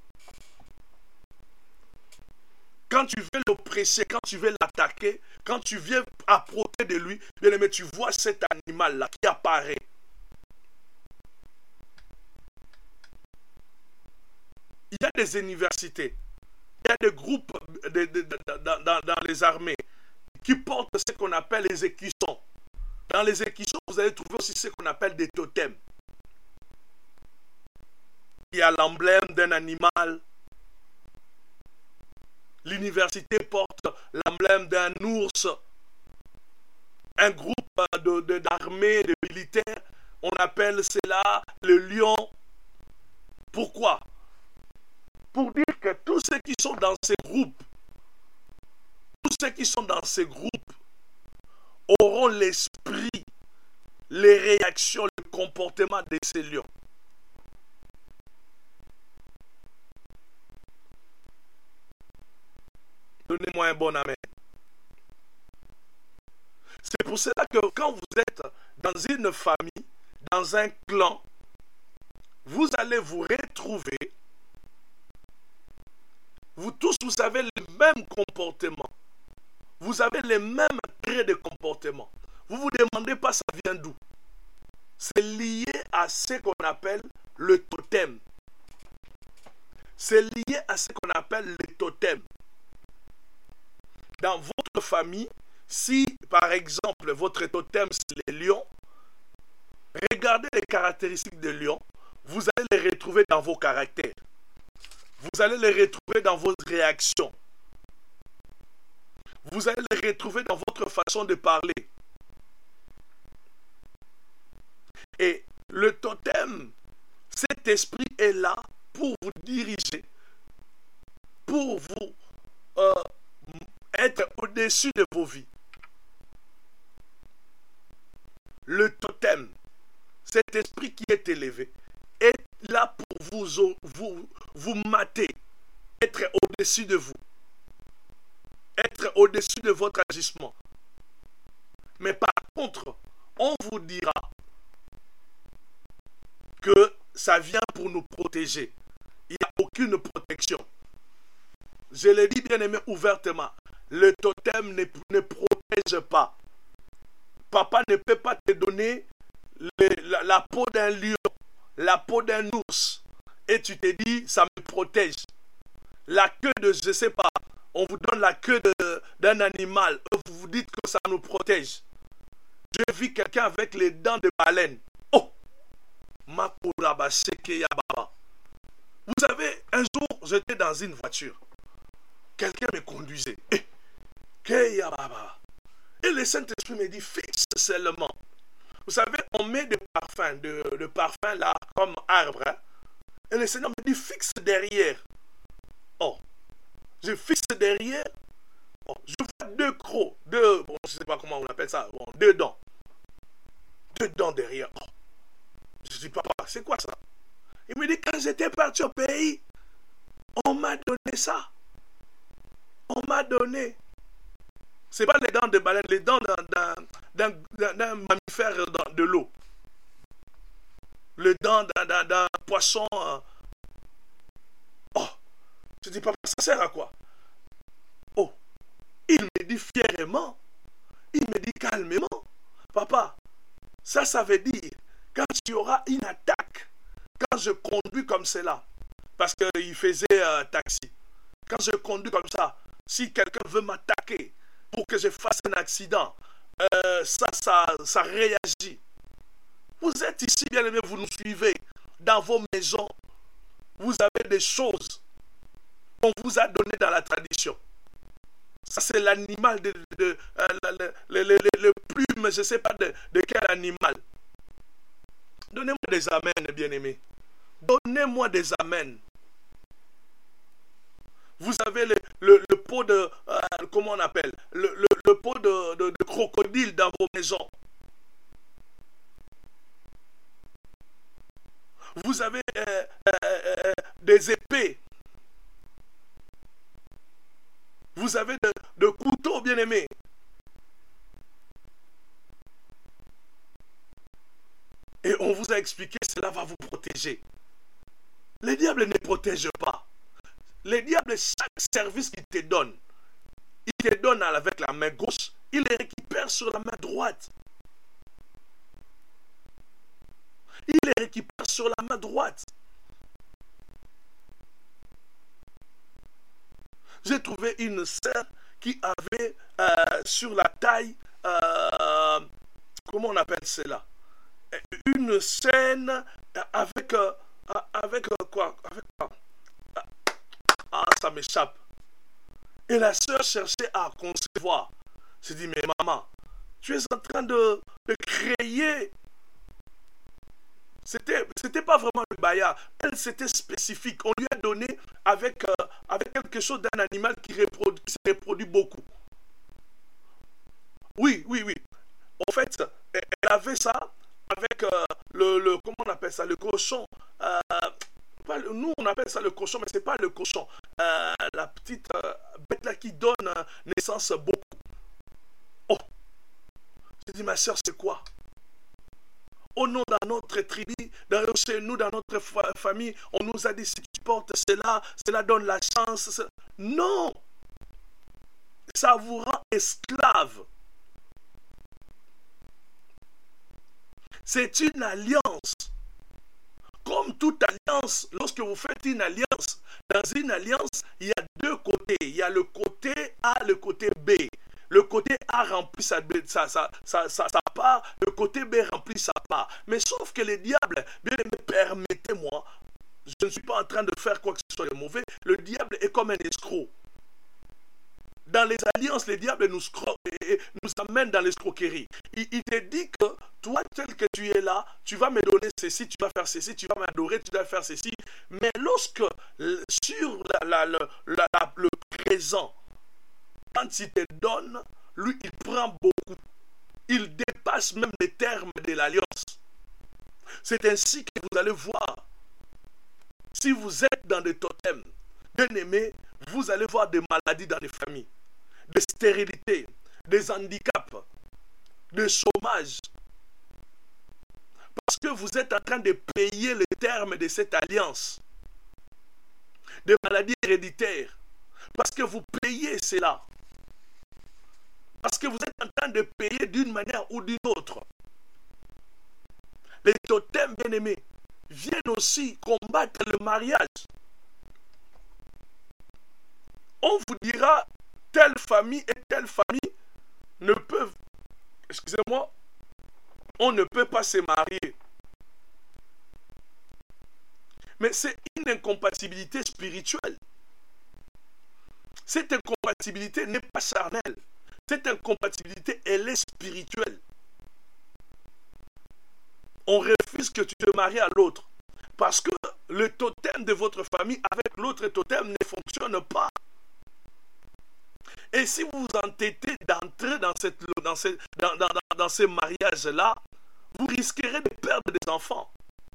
Quand tu veux l'oppresser, quand tu veux l'attaquer, quand tu viens approcher de lui, bien aimé, tu vois cet animal-là qui apparaît. Il y a des universités, il y a des groupes de, de, de, dans, dans, dans les armées qui portent ce qu'on appelle les écussons. Dans les écussons, vous allez trouver aussi ce qu'on appelle des totems. Il y a l'emblème d'un animal. L'université porte l'emblème d'un ours. Un groupe de, de, d'armées, de militaires, on appelle cela le lion. Pourquoi? Pour dire que tous ceux qui sont dans ces groupes, tous ceux qui sont dans ces groupes auront l'esprit, les réactions, le comportement de ces lions. Donnez-moi un bon amen. C'est pour cela que quand vous êtes dans une famille, dans un clan, vous allez vous retrouver. Vous tous, vous avez le même comportement. Vous avez les mêmes traits de comportement. Vous vous demandez pas ça vient d'où. C'est lié à ce qu'on appelle le totem. C'est lié à ce qu'on appelle le totem. Dans votre famille, si par exemple votre totem c'est les lions, regardez les caractéristiques des lions, vous allez les retrouver dans vos caractères. Vous allez les retrouver dans vos réactions. Vous allez les retrouver dans votre façon de parler. Et le totem, cet esprit est là pour vous diriger, pour vous euh, être au-dessus de vos vies. Le totem, cet esprit qui est élevé, est là pour vous, vous, vous mater, être au-dessus de vous, être au-dessus de votre agissement. Mais par contre, on vous dira que ça vient pour nous protéger. Il n'y a aucune protection. Je l'ai dit bien aimé ouvertement. Le totem ne, ne protège pas. Papa ne peut pas te donner le, la, la peau d'un lion, la peau d'un ours. Et tu te dis, ça me protège. La queue de, je ne sais pas, on vous donne la queue d'un animal. vous dites que ça nous protège. J'ai vu quelqu'un avec les dents de baleine. Oh! Vous savez, un jour, j'étais dans une voiture. Quelqu'un me conduisait. Et, et le Saint-Esprit me dit, fixe seulement. Vous savez, on met des parfums, de, de parfums là, comme arbre. Hein? Et le Seigneur me dit, fixe derrière. Oh, je fixe derrière. Oh, je vois deux crocs, deux, bon, je ne sais pas comment on appelle ça, bon, deux dents. Deux dents derrière. Oh. Je dis, papa, c'est quoi ça? Il me dit, quand j'étais parti au pays, on m'a donné ça. On m'a donné. Ce n'est pas les dents de baleine, les dents d'un mammifère de l'eau. Les dents d'un poisson. Oh, je dis, papa, ça sert à quoi? Oh, il me dit fièrement, il me dit calmement, papa, ça, ça veut dire, quand il y aura une attaque, quand je conduis comme cela, parce qu'il faisait euh, taxi, quand je conduis comme ça, si quelqu'un veut m'attaquer pour que je fasse un accident, euh, ça, ça, ça réagit. Vous êtes ici, bien aimés, vous nous suivez dans vos maisons. Vous avez des choses qu'on vous a données dans la tradition. Ça, c'est l'animal de, de, de euh, le, le, le, le plume, je ne sais pas de, de quel animal. Donnez-moi des amens, bien-aimés. Donnez-moi des amens. Vous avez le, le, le pot de, euh, comment on appelle, le, le, le pot de, de, de crocodile dans vos maisons. Vous avez euh, euh, euh, des épées. Vous avez de, de couteaux, bien-aimés. Et on vous a expliqué, cela va vous protéger. Le diable ne protège pas. Le diable, chaque service qu'il te donne, il te donne avec la main gauche, il les récupère sur la main droite. Il les récupère sur la main droite. J'ai trouvé une sœur qui avait euh, sur la taille, euh, comment on appelle cela? Une scène avec, euh, avec euh, quoi? Avec, euh, ah, ça m'échappe. Et la sœur cherchait à concevoir. Je dis, mais maman, tu es en train de, de créer. C'était, c'était pas vraiment le bayard. Elle, c'était spécifique. On lui a donné avec, euh, avec quelque chose d'un animal qui, reproduit, qui se reproduit beaucoup. Oui, oui, oui. En fait, elle avait ça avec euh, le, le, comment on appelle ça, le cochon. Euh, pas, nous, on appelle ça le cochon, mais c'est pas le cochon. Euh, la petite euh, bête là qui donne euh, naissance beaucoup. Oh, j'ai dit, ma soeur, c'est quoi? Au nom de notre tribu, chez nous, dans notre famille, on nous a dit, si tu portes cela, cela donne la chance. Cela... Non! Ça vous rend esclave. C'est une alliance. Comme toute alliance, lorsque vous faites une alliance, dans une alliance, il y a deux côtés. Il y a le côté A, le côté B. Le côté A remplit sa, sa, sa, sa, sa, sa part, le côté B remplit sa part. Mais sauf que le diable, bien aimé, permettez-moi, je ne suis pas en train de faire quoi que ce soit de mauvais, le diable est comme un escroc. Dans les alliances, le diable nous, nous amène dans l'escroquerie. Il, il te dit que toi, tel que tu es là, tu vas me donner ceci, tu vas faire ceci, tu vas m'adorer, tu vas faire ceci. Mais lorsque, sur la, la, la, la, la, le présent, quand il te donne, lui, il prend beaucoup. Il dépasse même les termes de l'alliance. C'est ainsi que vous allez voir. Si vous êtes dans des totems, bien aimés, vous allez voir des maladies dans les familles, des stérilités, des handicaps, des chômages. Parce que vous êtes en train de payer les termes de cette alliance. Des maladies héréditaires. Parce que vous payez cela. Parce que vous êtes en train de payer d'une manière ou d'une autre. Les totems, bien-aimés, viennent aussi combattre le mariage. On vous dira telle famille et telle famille ne peuvent, excusez-moi, on ne peut pas se marier. Mais c'est une incompatibilité spirituelle. Cette incompatibilité n'est pas charnelle. Cette incompatibilité, elle est spirituelle. On refuse que tu te maries à l'autre. Parce que le totem de votre famille avec l'autre totem ne fonctionne pas. Et si vous vous entêtez d'entrer dans, cette, dans, cette, dans, dans, dans, dans ces mariages-là, vous risquerez de perdre des enfants.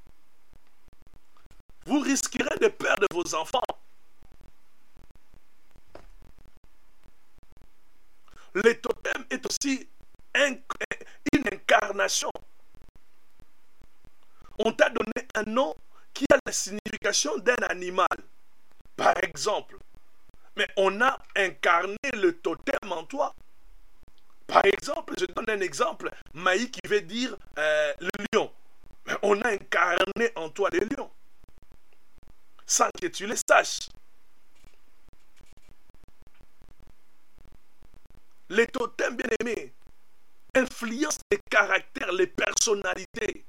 Vous risquerez de perdre vos enfants. Le totem est aussi un, une incarnation. On t'a donné un nom qui a la signification d'un animal, par exemple. Mais on a incarné le totem en toi. Par exemple, je donne un exemple, Maï qui veut dire euh, le lion. Mais on a incarné en toi le lion, sans que tu le saches. Les totems, bien aimés, influencent les caractères, les personnalités.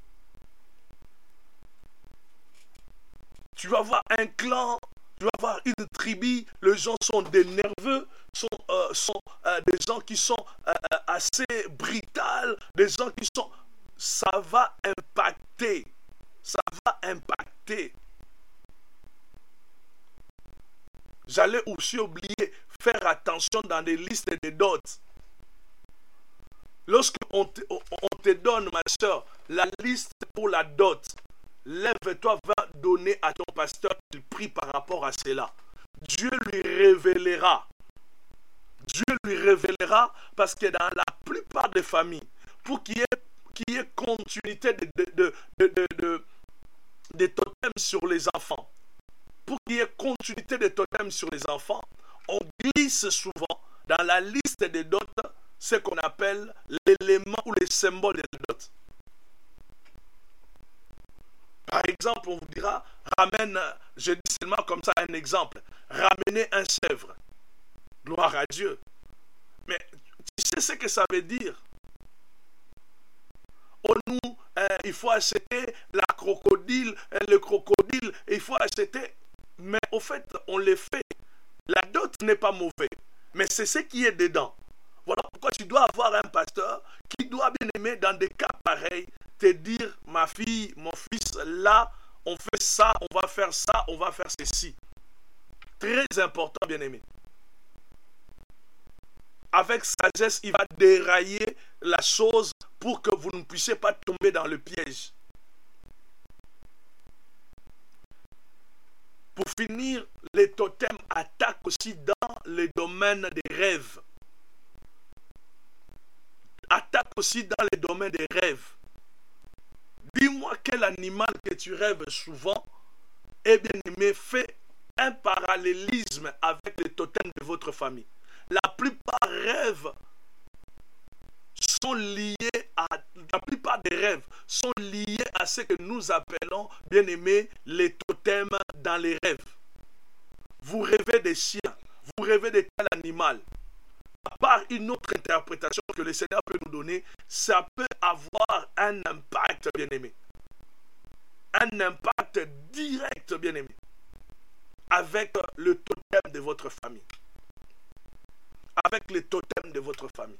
Tu vas voir un clan, tu vas voir une tribu, les gens sont des nerveux, sont, euh, sont euh, des gens qui sont euh, assez brutales, des gens qui sont... Ça va impacter, ça va impacter. J'allais aussi oublier, faire attention dans les listes de dots. Lorsque on te, on te donne, ma soeur, la liste pour la dot, lève-toi, va donner à ton pasteur qu'il prie par rapport à cela. Dieu lui révélera. Dieu lui révélera parce que dans la plupart des familles, pour qu'il y ait, qu'il y ait continuité de, de, de, de, de, de, de totems sur les enfants, pour qu'il y ait continuité de totems sur les enfants, on glisse souvent dans la liste des dots ce qu'on appelle l'élément ou les symboles des dots. Par exemple, on vous dira, ramène, je dis seulement comme ça un exemple, ramenez un chèvre. Gloire à Dieu. Mais tu sais ce que ça veut dire? Oh, nous, euh, il faut acheter la crocodile, euh, le crocodile, il faut acheter. Mais au fait, on le fait. La dot n'est pas mauvais, mais c'est ce qui est dedans. Voilà pourquoi tu dois avoir un pasteur qui doit, bien aimer, dans des cas pareils, te dire, ma fille, mon fils, là, on fait ça, on va faire ça, on va faire ceci. Très important, bien aimé. Avec sagesse, il va dérailler la chose pour que vous ne puissiez pas tomber dans le piège. Pour finir, les totems attaquent aussi dans le domaine des rêves. Attaquent aussi dans le domaine des rêves. Dis-moi quel animal que tu rêves souvent, eh bien aimé, fais un parallélisme avec les totems de votre famille. La plupart rêves sont liés à, la plupart des rêves sont liés à ce que nous appelons, bien aimé, les totems dans les rêves. Vous rêvez des chiens, vous rêvez de tel animal. À part une autre interprétation que le Seigneur peut nous donner, ça peut avoir un impact, bien aimé. Un impact direct, bien aimé, avec le totem de votre famille. Avec les totems de votre famille.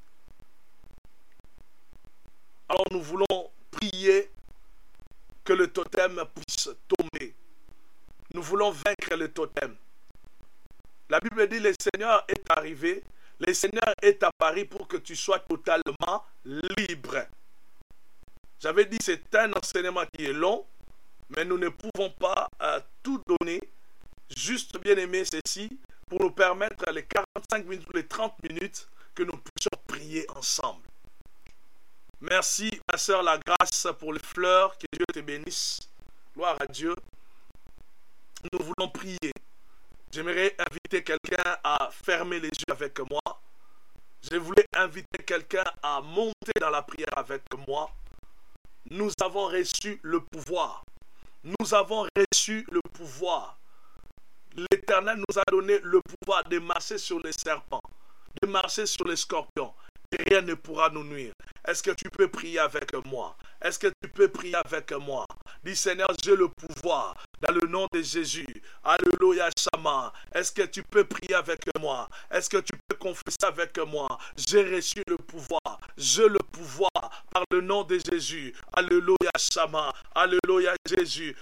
Alors nous voulons prier que le totem puisse tomber. Nous voulons vaincre le totem. La Bible dit, le Seigneur est arrivé, le Seigneur est apparu pour que tu sois totalement libre. J'avais dit, c'est un enseignement qui est long, mais nous ne pouvons pas euh, tout donner. Juste, bien aimer ceci, pour nous permettre les quarante-cinq minutes ou les trente minutes que nous puissions prier ensemble. Merci, ma soeur, la grâce pour les fleurs. Que Dieu te bénisse. Gloire à Dieu. Nous voulons prier. J'aimerais inviter quelqu'un à fermer les yeux avec moi. Je voulais inviter quelqu'un à monter dans la prière avec moi. Nous avons reçu le pouvoir. Nous avons reçu le pouvoir. L'Éternel nous a donné le pouvoir de marcher sur les serpents, de marcher sur les scorpions, de rien ne pourra nous nuire. Est-ce que tu peux prier avec moi? Est-ce que tu peux prier avec moi? Dis Seigneur, j'ai le pouvoir dans le nom de Jésus. Alléluia, Shama. Est-ce que tu peux prier avec moi? Est-ce que tu peux confesser avec moi? J'ai reçu le pouvoir. J'ai le pouvoir par le nom de Jésus. Alléluia, Shama. Alléluia, Jésus.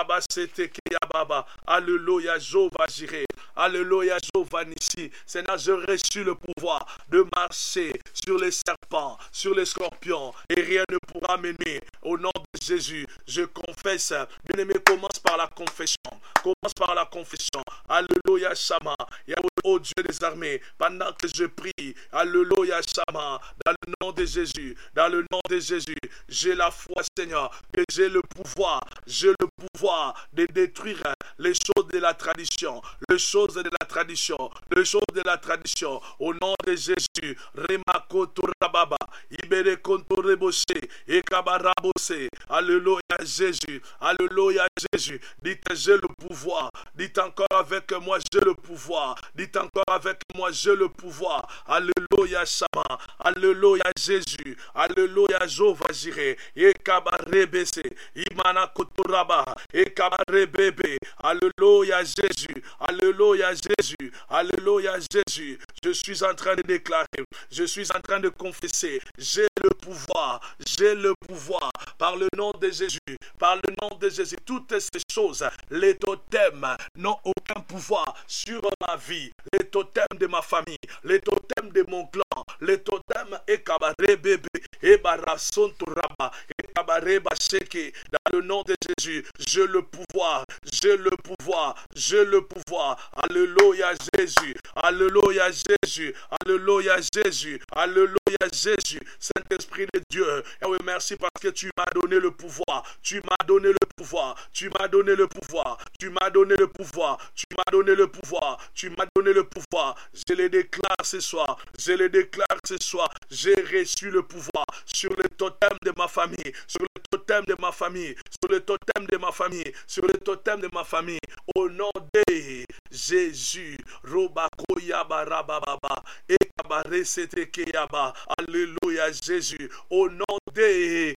Alléluia, Jéhovah Jireh. Alléluia, Jéhovah Nissi. Seigneur, j'ai reçu le pouvoir de marcher sur les serpents, sur les scorpions, et rien ne pourra mener. Au nom de Jésus, je confesse. Bien-aimé, commence par la confession. Commence par la confession. Alléluia, Shama. Yahweh, oh Dieu des armées, pendant que je prie, Alléluia, Shama, dans le nom de Jésus, dans le nom de Jésus, j'ai la foi, Seigneur, que j'ai le pouvoir, j'ai le pouvoir de détruire les choses de la tradition, les choses de la tradition, les choses de la tradition, au nom de Jésus. Remakoto Rababa, Ibere Kontorebose, Ekabarabose, Alléluia, Jésus, Alléluia, Jésus. Dites, j'ai le pouvoir. Dites encore avec moi, j'ai le pouvoir. Dites encore avec moi, j'ai le pouvoir. Alléluia, Shama. Alléluia, Jésus. Alléluia, Jéhovah Jireh. Ekabarebese, Imana Kotoraba, Ekabarebebe. Alléluia, Jésus. Alléluia, Jésus. Alléluia, Jésus. Je suis en train de déclarer, je suis en train de confesser, j'ai le pouvoir, j'ai le pouvoir, par le nom de Jésus, par le nom de Jésus. Toutes ces choses, les totems n'ont aucun pouvoir sur ma vie, les totems de ma famille, les totems de mon clan, les totems et kabaré bébé, et barason turaba, et kabaré bacheke. Dans le nom de Jésus, j'ai le pouvoir, j'ai le pouvoir, j'ai le pouvoir. Alléluia, Jésus, alléluia, Jésus, alléluia, Jésus, alléluia, Jésus. Saint-Esprit de Dieu, et oui, merci parce que tu m'as donné le pouvoir, tu m'as donné le pouvoir, tu m'as donné le pouvoir, tu m'as donné le pouvoir, tu m'as donné le pouvoir, tu m'as donné le pouvoir. Je le déclare ce soir, je le déclare ce soir, j'ai reçu le pouvoir sur le totem de ma famille, sur le totem de ma famille, sur le totem de ma famille, sur le totem de ma famille, au nom de Jésus. Robakoya barababa, ekabare setekeyaba. Alléluia, Jésus, au nom de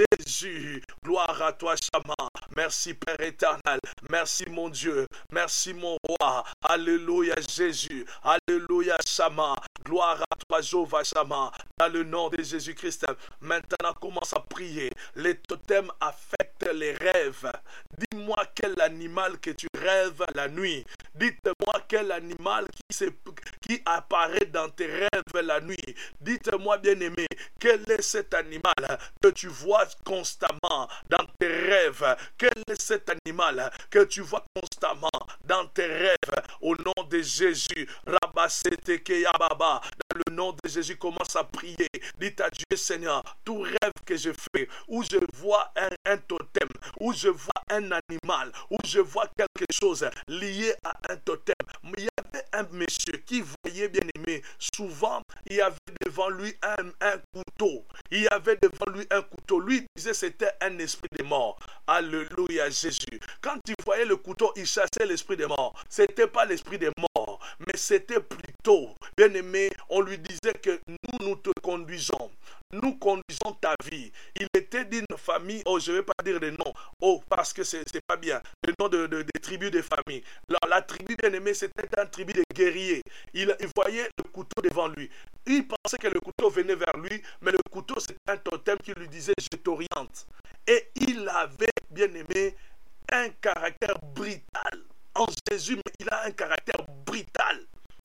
Jésus. Gloire à toi, Shama. Merci, Père éternel. Merci, mon Dieu. Merci, mon roi. Alléluia, Jésus. Alléluia, Shama. Gloire à toi, Jéhovah Shama. Dans le nom de Jésus-Christ. Maintenant, commence à prier. Les totems affectent les rêves. Dis-moi quel animal que tu rêves la nuit. Dites-moi quel animal qui, se, qui apparaît dans tes rêves la nuit. Dites-moi, bien-aimé, quel est cet animal que tu vois constamment dans tes rêves? Quel est cet animal que tu vois constamment dans tes rêves? Au nom de Jésus, Rabasetekeyababa, dans le nom de Jésus, commence à prier. Dites à Dieu, Seigneur, tout rêve que je fais, où je vois un, un totem, où je vois un animal, où je vois quelque chose lié à un totem. Il y avait un monsieur qui voyait, bien aimé, souvent il y avait devant lui un, un couteau. Il y avait devant lui un couteau. Lui disait c'était un esprit de mort. Alléluia, Jésus. Quand il voyait le couteau, il chassait l'esprit de mort. Ce n'était pas l'esprit de mort, mais c'était plutôt, bien aimé, on lui disait que nous, nous te conduisons. Nous conduisons ta vie. Il était d'une famille, oh je ne vais pas dire le nom, oh parce que c'est pas bien, le nom de, de, des tribus de famille. La, la tribu bien aimée, c'était une tribu de guerriers. Il, il voyait le couteau devant lui. Il pensait que le couteau venait vers lui, mais le couteau c'était un totem qui lui disait je t'oriente. Et il avait, bien aimé, un caractère brutal. En Jésus, mais il a un caractère brutal.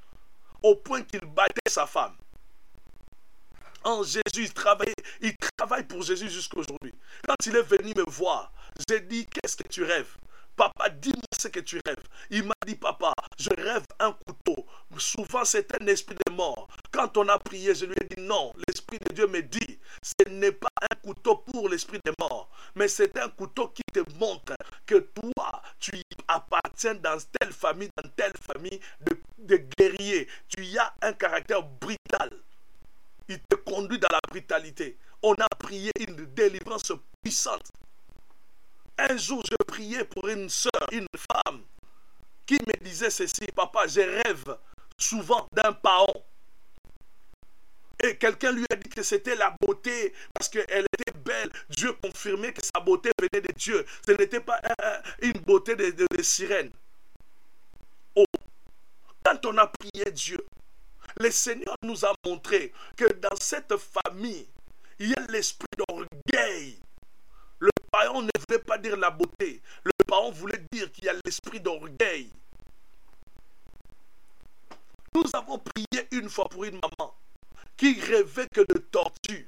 Au point qu'il battait sa femme. En Jésus, il travaille, il travaille pour Jésus jusqu'à aujourd'hui. Quand il est venu me voir, j'ai dit, qu'est-ce que tu rêves? Papa, dis-moi ce que tu rêves. Il m'a dit, papa, je rêve un couteau. Souvent, c'est un esprit de mort. Quand on a prié, je lui ai dit, non, l'esprit de Dieu me dit, ce n'est pas un couteau pour l'esprit de mort, mais c'est un couteau qui te montre que toi, tu appartiens dans telle famille, dans telle famille de, de guerriers. Tu as un caractère brutal. Il te conduit dans la brutalité. On a prié une délivrance puissante. Un jour, je priais pour une soeur, une femme, qui me disait ceci, papa, je rêve souvent d'un paon. Et quelqu'un lui a dit que c'était la beauté, parce qu'elle était belle. Dieu confirmait que sa beauté venait de Dieu. Ce n'était pas euh, une beauté de, de, de sirène. Oh, quand on a prié Dieu, le Seigneur nous a montré que dans cette famille, il y a l'esprit d'orgueil. Le païen ne voulait pas dire la beauté. Le païen voulait dire qu'il y a l'esprit d'orgueil. Nous avons prié une fois pour une maman qui rêvait que de tortue.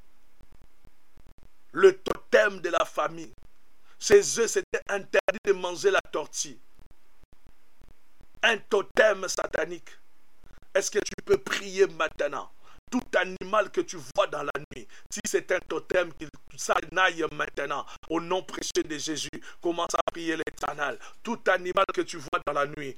Le totem de la famille. Chez eux, c'était interdit de manger la tortue. Un totem satanique. Est-ce que tu peux prier maintenant? Tout animal que tu vois dans la nuit, si c'est un totem, qu'il s'en aille maintenant. Au nom précieux de Jésus, commence à prier l'Éternel. Tout animal que tu vois dans la nuit,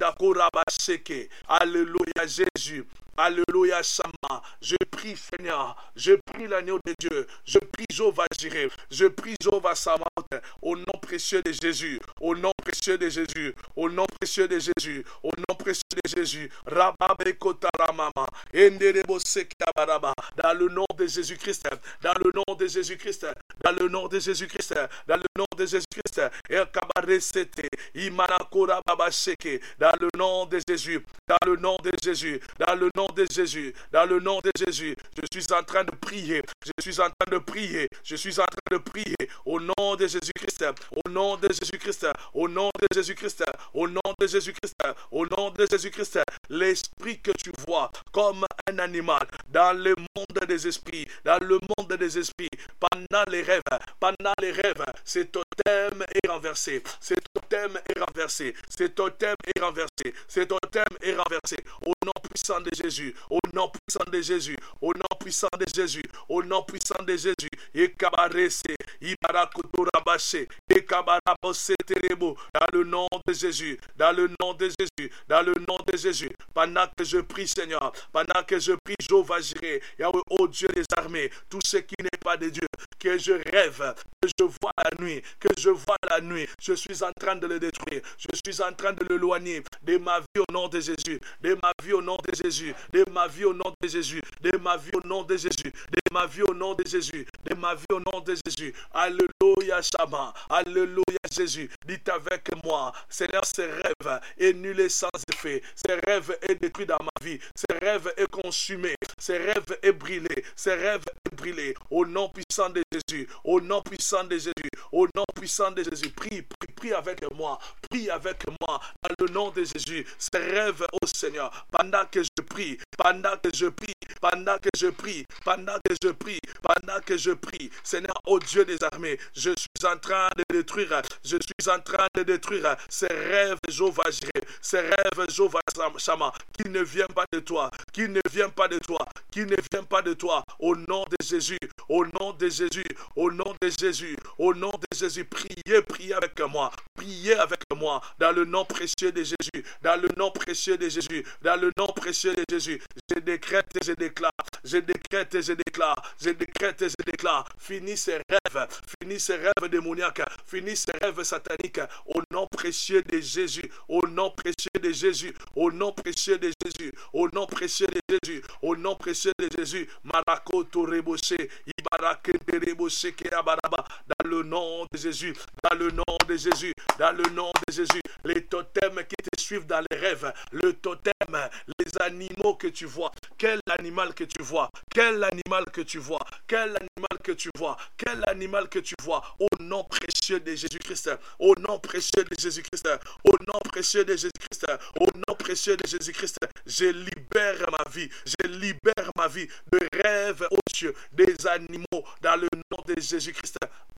alléluia Jésus. Alléluia Sama. Je prie Seigneur. Je prie l'agneau de Dieu. Je prie Jéhovah Jireh. Je prie Jéhovah Sabaoth. Au nom précieux de Jésus. Au nom précieux de Jésus. Au nom précieux de Jésus. Au nom précieux de Jésus. Rababe Kotaramama. Enderebo Sekabaraba. Dans le nom de Jésus-Christ. Dans le nom de Jésus-Christ. Dans le nom de Jésus-Christ. Dans le nom de Jésus-Christ. Et Kabaresete. Imanakora Babasheke. Dans le nom de Jésus. Dans le nom de Jésus. Dans le nom de Jésus, dans le nom de Jésus, je suis en train de prier, je suis en train de prier, je suis en train de prier au nom de Jésus-Christ, au nom de Jésus-Christ, au nom de Jésus-Christ, au nom de Jésus-Christ, au nom de Jésus-Christ, l'esprit que tu vois comme un animal dans le monde des esprits, dans le monde des esprits, pendant les rêves, pendant les rêves, ce totem est renversé, ce totem est renversé, ce totem est renversé, ce totem est renversé, au nom puissant de Jésus. Au nom puissant de Jésus, au nom puissant de Jésus, au nom puissant de Jésus, et Kabarese, Ibarakotorabashe, et Kabarabose Terebo, dans le nom de Jésus, dans le nom de Jésus, dans le nom de Jésus, pendant que je prie Seigneur, pendant que je prie Jéhovah Jireh, Yahweh, ô Dieu des armées, tout ce qui n'est pas de Dieu, que je rêve, que je vois la nuit, que je vois la nuit, je suis en train de le détruire, je suis en train de l'éloigner de ma vie au nom de Jésus, de ma vie au nom de Jésus, de ma vie au nom de Jésus, de ma vie au nom de Jésus, de ma vie au nom de Jésus, de ma vie au nom de Jésus. Alléluia Shama, alléluia Jésus. Dites avec moi, Seigneur, ce rêve est nul et sans effet, ce rêve est détruit dans ma vie, ce rêve est consumé, ce rêve est brûlé, ce rêve est brûlé, au nom puissant de Jésus, au nom puissant de Jésus, au nom puissant de Jésus. Prie, prie, prie avec moi, prie avec moi, dans le nom de Jésus. Ce rêve, ô Seigneur, pendant que je prie, pendant que je prie, pendant que je prie, pendant que je prie, pendant que je prie, Seigneur, ô Dieu des armées, je suis en train de détruire, je suis en train de détruire ces rêves, Jéhovah Jireh, ces rêves, Jéhovah Shama, qui ne viennent pas de toi, qui ne viennent pas de toi, qui ne viennent pas de toi, au nom de Jésus, au nom de Jésus, au nom de Jésus, au nom de Jésus, priez, priez avec moi, priez avec moi, dans le nom précieux de Jésus, dans le nom précieux de Jésus, dans le nom précieux de Jésus, je décrète et je déclare, je décrète et je déclare, je décrète et je déclare, finis ces rêves, finis ces rêves démoniaques, finis ces rêves sataniques, au nom précieux de Jésus, au nom précieux de Jésus, au nom précieux de Jésus, au nom précieux de Jésus, au nom précieux de Jésus, Marakoto Reboshe, Ibarakete Reboshe Keabaraba, dans le nom de Jésus, dans le nom de Jésus, dans le nom de Jésus, les totems qui te suivent dans les rêves, le totem, les animaux que tu vois, quel animal que tu vois, quel animal que tu vois, quel animal que tu vois, quel animal que tu vois, au nom précieux de Jésus-Christ, au nom précieux de Jésus-Christ, au nom précieux de Jésus-Christ, au nom précieux de Jésus-Christ, je libère ma vie, je libère ma vie de rêves, ô Dieu, des animaux, dans le nom de Jésus-Christ.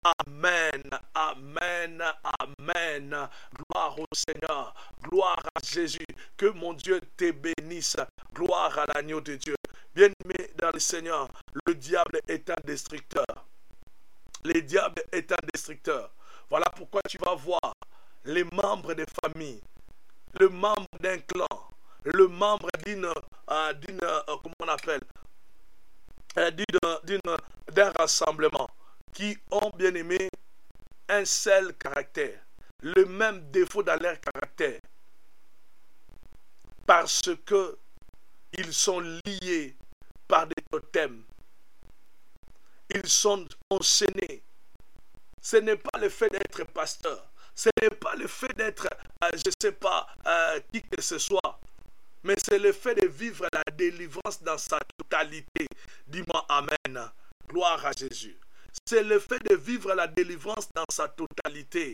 Amen, amen, amen. Gloire au Seigneur, gloire à Jésus, que mon Dieu te bénisse, gloire à l'agneau de Dieu. Bien-aimé dans le Seigneur, le diable est un destructeur. Le diable est un destructeur. Voilà pourquoi tu vas voir les membres des familles, le membre d'un clan, le membre d'une, euh, d'une euh, comment on appelle, euh, d'une, d'une, d'un rassemblement, qui ont bien aimé un seul caractère, le même défaut dans leur caractère, parce que ils sont liés par des totems. Ils sont enchaînés. Ce n'est pas le fait d'être pasteur. Ce n'est pas le fait d'être, euh, je ne sais pas, euh, qui que ce soit. Mais c'est le fait de vivre la délivrance dans sa totalité. Dis-moi Amen. Gloire à Jésus. C'est le fait de vivre la délivrance dans sa totalité.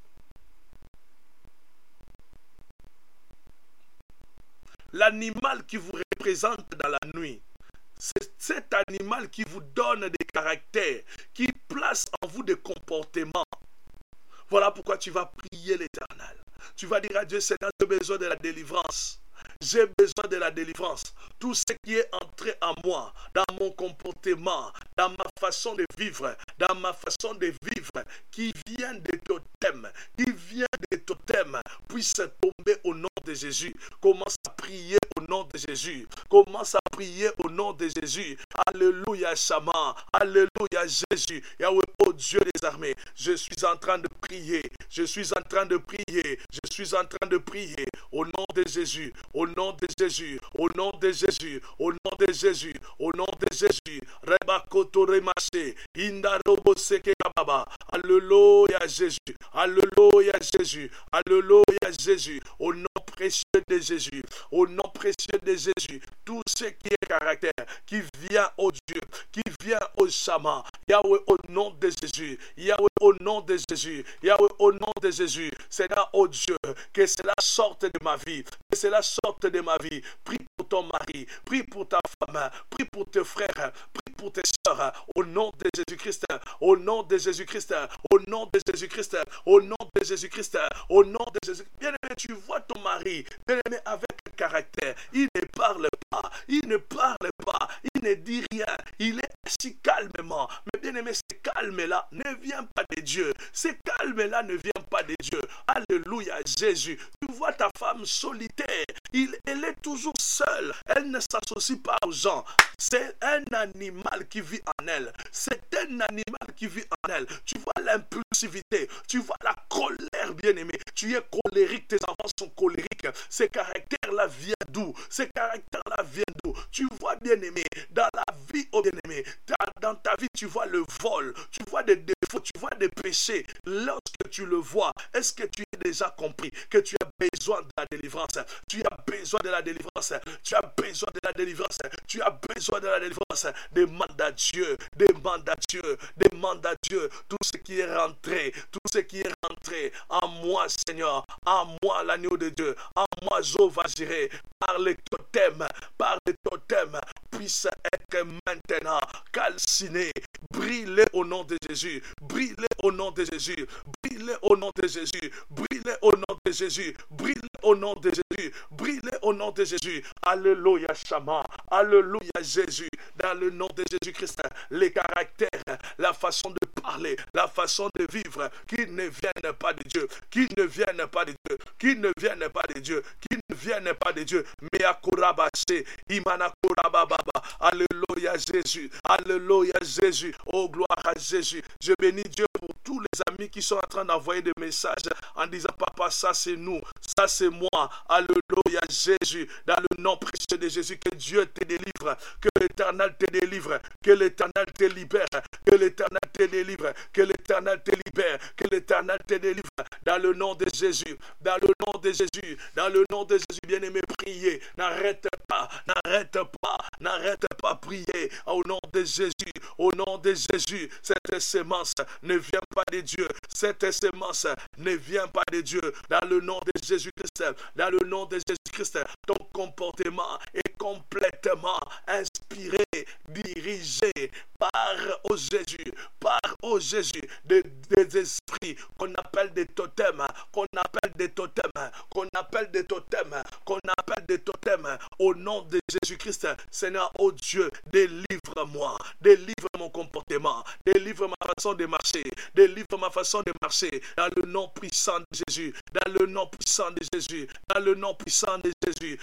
L'animal qui vous représente dans la nuit, c'est cet animal qui vous donne des caractères, qui place en vous des comportements. Voilà pourquoi tu vas prier l'Éternel. Tu vas dire à Dieu, Seigneur, j'ai besoin de la délivrance. J'ai besoin de la délivrance. Tout ce qui est entré en moi, dans mon comportement, dans ma façon de vivre, dans ma façon de vivre, qui vient des totems, qui vient des totems, puisse tomber au nom de Jésus. Commence à prier au nom de Jésus. Commence à prier au nom de Jésus. Alléluia, Shama. Alléluia, Jésus. Yahweh, oh Dieu des armées, je suis en train de prier. Je suis en train de prier. Je suis en train de prier au nom de Jésus. Au nom de Jésus, au nom de Jésus, au nom de Jésus, au nom de Jésus. Reba koto remache, inda robo seke kababa. Alléluia Jésus, alléluia Jésus, alléluia Jésus. Au nom précieux de Jésus, au nom précieux de Jésus. Tout ce qui est caractère, qui vient au Dieu, qui vient au Shama. Yahweh au nom de Jésus, Yahweh au nom de Jésus, Yahweh au nom de Jésus. Seigneur au Dieu, que cela sorte de ma vie, que cela sorte de ma vie. Prie pour ton mari, prie pour ta femme, prie pour tes frères, prie pour tes soeurs, au nom de Jésus-Christ, au nom de Jésus-Christ, au nom de Jésus-Christ, au nom de Jésus-Christ, au nom de Jésus. Bien-aimé, tu vois ton mari, bien-aimé, avec le caractère, il ne parle pas, il ne parle pas, il ne dit rien, il est si calmement. Mais bien-aimé, ce calme-là ne vient pas de Dieu, ce calme-là ne vient pas de Dieu. Alléluia, Jésus. Tu vois ta femme solitaire, il, elle est toujours seule, elle ne s'associe pas aux gens. C'est un animal qui vit en elle, c'est un animal qui vit en elle. Tu vois l'impulsivité, tu vois la colère, bien-aimé. Tu es colérique, tes enfants sont colériques. Ces caractères-là viennent d'où? Ces caractères-là viennent d'où? Tu vois, bien-aimé, dans la vie, oh bien-aimé, dans ta vie, tu vois le vol, tu vois des défauts, tu vois des péchés. Lorsque tu le vois, est-ce que tu as déjà compris que tu as besoin de la délivrance? Tu as besoin de la délivrance. Tu as besoin de la délivrance. Tu as besoin de la délivrance. Demande à Dieu, demande à Dieu, demande à Dieu tout ce qui est rentré, tout ce qui est rentré en moi, Seigneur, en moi, l'agneau de Dieu, en moi, Jéhovah Jireh, par les totems, par les totems, puisse être maintenant calciné. Brille au nom de Jésus, brille au nom de Jésus, brille au nom de Jésus, brille au nom de Jésus, brille au nom de Jésus, brille au nom de Jésus. Alléluia, Shama, alléluia, Jésus, dans le nom de Jésus-Christ, les caractères, la façon de parler, la façon de vivre, qui ne viennent pas de Dieu, qui ne viennent pas de Dieu, qui ne viennent pas de Dieu, qui ne viennent pas de Dieu. Meakurabashe, Imanakurababa, alléluia, Jésus, alléluia, Jésus, oh gloire à Jésus. Je bénis Dieu pour tous les amis qui sont en train d'envoyer des messages en disant, papa, ça c'est nous, ça c'est moi, alléluia, Jésus, dans le nom précieux de Jésus, que Dieu te délivre, que l'Éternel te délivre, que l'Éternel te libère, que l'Éternel te délivre, que l'Éternel te libère, que l'Éternel te délivre, dans le nom de Jésus, dans le nom de Jésus, dans le nom de Jésus, bien-aimé, priez, n'arrête pas, n'arrête pas, n'arrête pas, prier, au nom de Jésus, au nom de Jésus. Cette semence ne vient pas de Dieu, cette semence ne vient pas de Dieu, dans le nom de Jésus-Christ, dans le nom de Jésus-Christ, ton comportement est complètement inspiré, dirigé par au Jésus, par au Jésus, des, des esprits qu'on appelle des totems, qu'on appelle des totems, qu'on appelle des totems, qu'on appelle des totems, au nom de Jésus-Christ. Seigneur, oh Dieu, délivre-moi, délivre mon comportement, délivre ma façon de marcher, délivre ma façon de marcher, dans le nom puissant de Jésus, dans le nom puissant de Jésus, dans le nom puissant de Jésus.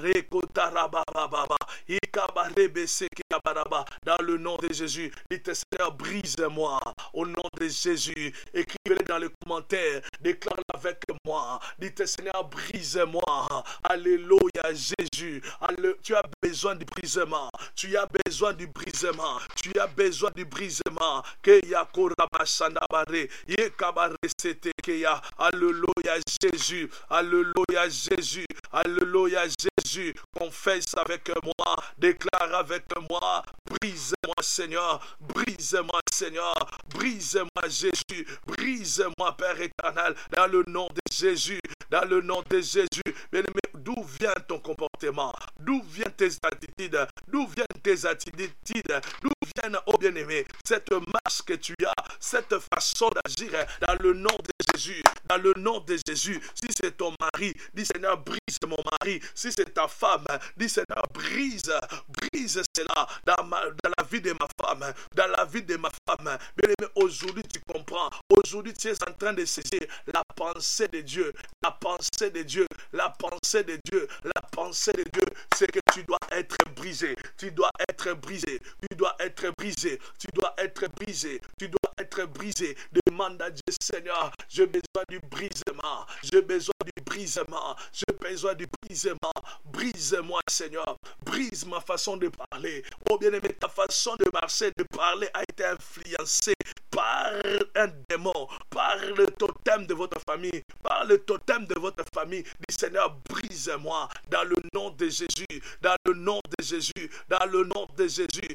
Dans le nom de Jésus, dites Seigneur, brise-moi, au nom de Jésus. Écrivez-le dans les commentaires, déclare-le avec moi. Dites Seigneur, brise-moi, alléluia Jésus, Alle- Tu as besoin du brisement. Tu as besoin du brisement. Tu as besoin du brisement. Que yakorabashandabare. Yekabare sete keya. Alléluia Jésus. Alléluia Jésus. Alléluia Jésus. Confesse avec moi. Déclare avec moi. Brise-moi Seigneur. Brise-moi Seigneur. Brise-moi Jésus. Brise-moi Père éternel. Dans le nom de Jésus. Dans le nom de Jésus. Bien-aimé, d'où vient ton comportement? D'où viennent tes attitudes? D'où viennent tes attitudes? D'où viennent, oh bien-aimé, cette marche que tu as, cette façon d'agir dans le nom de Jésus? Dans le nom de Jésus. Si c'est ton mari, dis Seigneur, brise mon mari. Si c'est ta femme, dis Seigneur, brise, brise cela dans, ma, dans la vie de ma femme, dans la vie de ma femme. Bien-aimé, aujourd'hui tu comprends. Aujourd'hui tu es en train de saisir la pensée de Dieu. La pensée de Dieu. La pensée de Dieu. La pensée de Dieu, c'est que tu dois être brisé. Tu dois être brisé. Tu dois être brisé. Tu dois être brisé. Tu dois être brisé. Demande à Dieu, Seigneur, j'ai besoin du brisement. J'ai besoin du brisement. J'ai besoin du brisement. Brise-moi, Seigneur. Brise ma façon de parler. Oh bien-aimé, ta façon de marcher, de parler a été influencée par un démon, par le totem de votre famille, par le totem de votre famille. Dis Seigneur, brise-moi dans le nom de Jésus, dans le nom de Jésus, dans le nom de Jésus.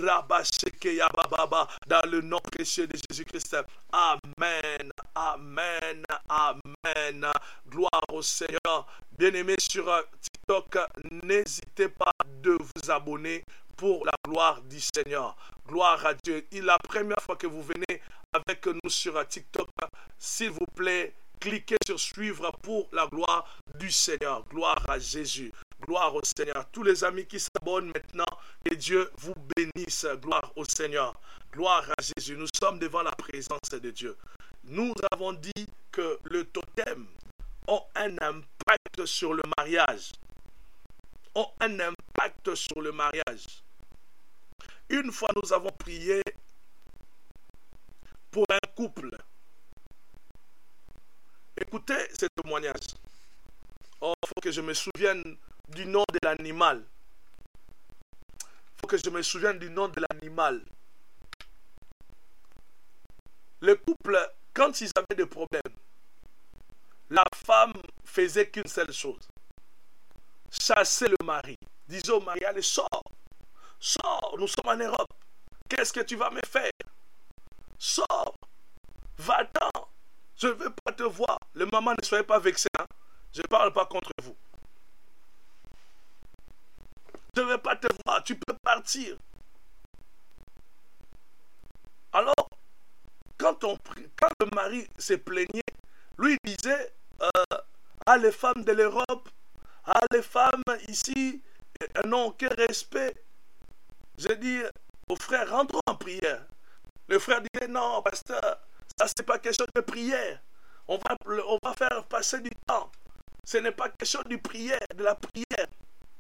Dans le nom précieux de Jésus-Christ. Amen, amen, amen. Gloire au Seigneur. Bien-aimés sur TikTok, n'hésitez pas de vous abonner pour la gloire du Seigneur. Gloire à Dieu. Et la première fois que vous venez avec nous sur TikTok, s'il vous plaît, cliquez sur suivre pour la gloire du Seigneur. Gloire à Jésus. Gloire au Seigneur. Tous les amis qui s'abonnent maintenant, que Dieu vous bénisse. Gloire au Seigneur. Gloire à Jésus. Nous sommes devant la présence de Dieu. Nous avons dit que le totem a un impact sur le mariage. A un impact sur le mariage. Une fois nous avons prié pour un couple. Écoutez ce témoignage. Oh, il faut que je me souvienne du nom de l'animal. Il faut que je me souvienne du nom de l'animal. Le couple, quand ils avaient des problèmes, la femme faisait qu'une seule chose. Chasser le mari. Disait au mari, allez, sors. Sors, nous sommes en Europe. Qu'est-ce que tu vas me faire? Sors. Va-t'en. Je ne veux pas te voir. Le maman, ne soyez pas vexé. Hein? Je ne parle pas contre vous. Je ne veux pas te voir. Tu peux partir. Alors, quand, on, quand le mari se plaignait, lui il disait, euh, ah les femmes de l'Europe, ah les femmes ici, n'ont aucun respect. J'ai dit au frère, rentrons en prière. Le frère disait, non, pasteur, ça c'est pas question de prière. On va, on va faire passer du temps. Ce n'est pas question de prière, de la prière.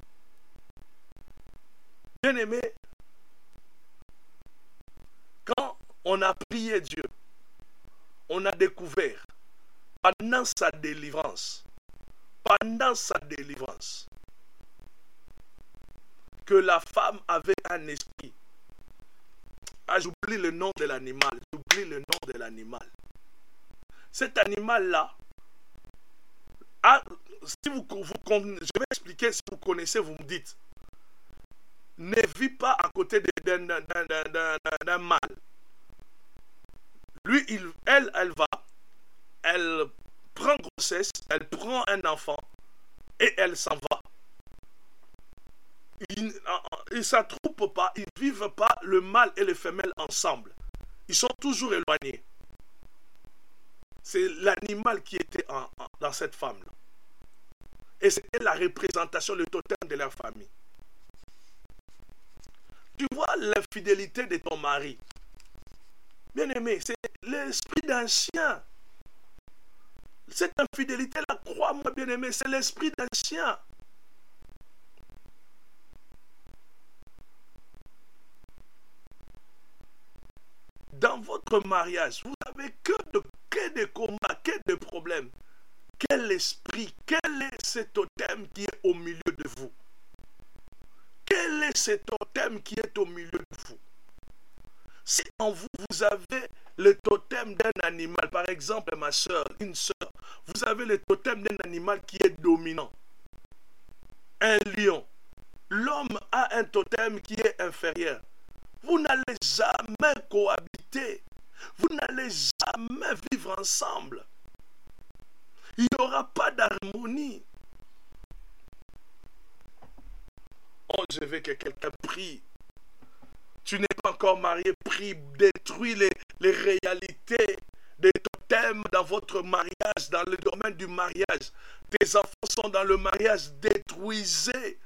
Bien aimé, quand on a prié Dieu, on a découvert, pendant sa délivrance, pendant sa délivrance, que la femme avait un esprit. Ah, j'oublie le nom de l'animal. J'oublie le nom de l'animal. Cet animal-là, ah, si vous, vous, je vais expliquer, si vous connaissez, vous me dites. Ne vit pas à côté d'un mâle. Lui, il, elle, elle va, elle prend grossesse, elle prend un enfant et elle s'en va. Ils ne s'attroupent pas, ils ne vivent pas le mâle et le femelle ensemble. Ils sont toujours éloignés. C'est l'animal qui était en, en, dans cette femme-là. Et c'était la représentation, le totem de leur famille. Tu vois l'infidélité de ton mari. Bien aimé, c'est l'esprit d'un chien. Cette infidélité-là, crois-moi bien aimé, c'est l'esprit d'un chien. Dans votre mariage, vous n'avez que de, que de combats, que de problèmes. Quel esprit, quel est ce totem qui est au milieu de vous? Quel est ce totem qui est au milieu de vous? Si en vous, vous avez le totem d'un animal, par exemple, ma soeur, une soeur, vous avez le totem d'un animal qui est dominant, un lion. L'homme a un totem qui est inférieur. Vous n'allez jamais cohabiter. Vous n'allez jamais vivre ensemble. Il n'y aura pas d'harmonie. Oh, je veux que quelqu'un prie. Tu n'es pas encore marié, prie, détruis les, les réalités des totems dans votre mariage, dans le domaine du mariage. Tes enfants sont dans le mariage, détruisez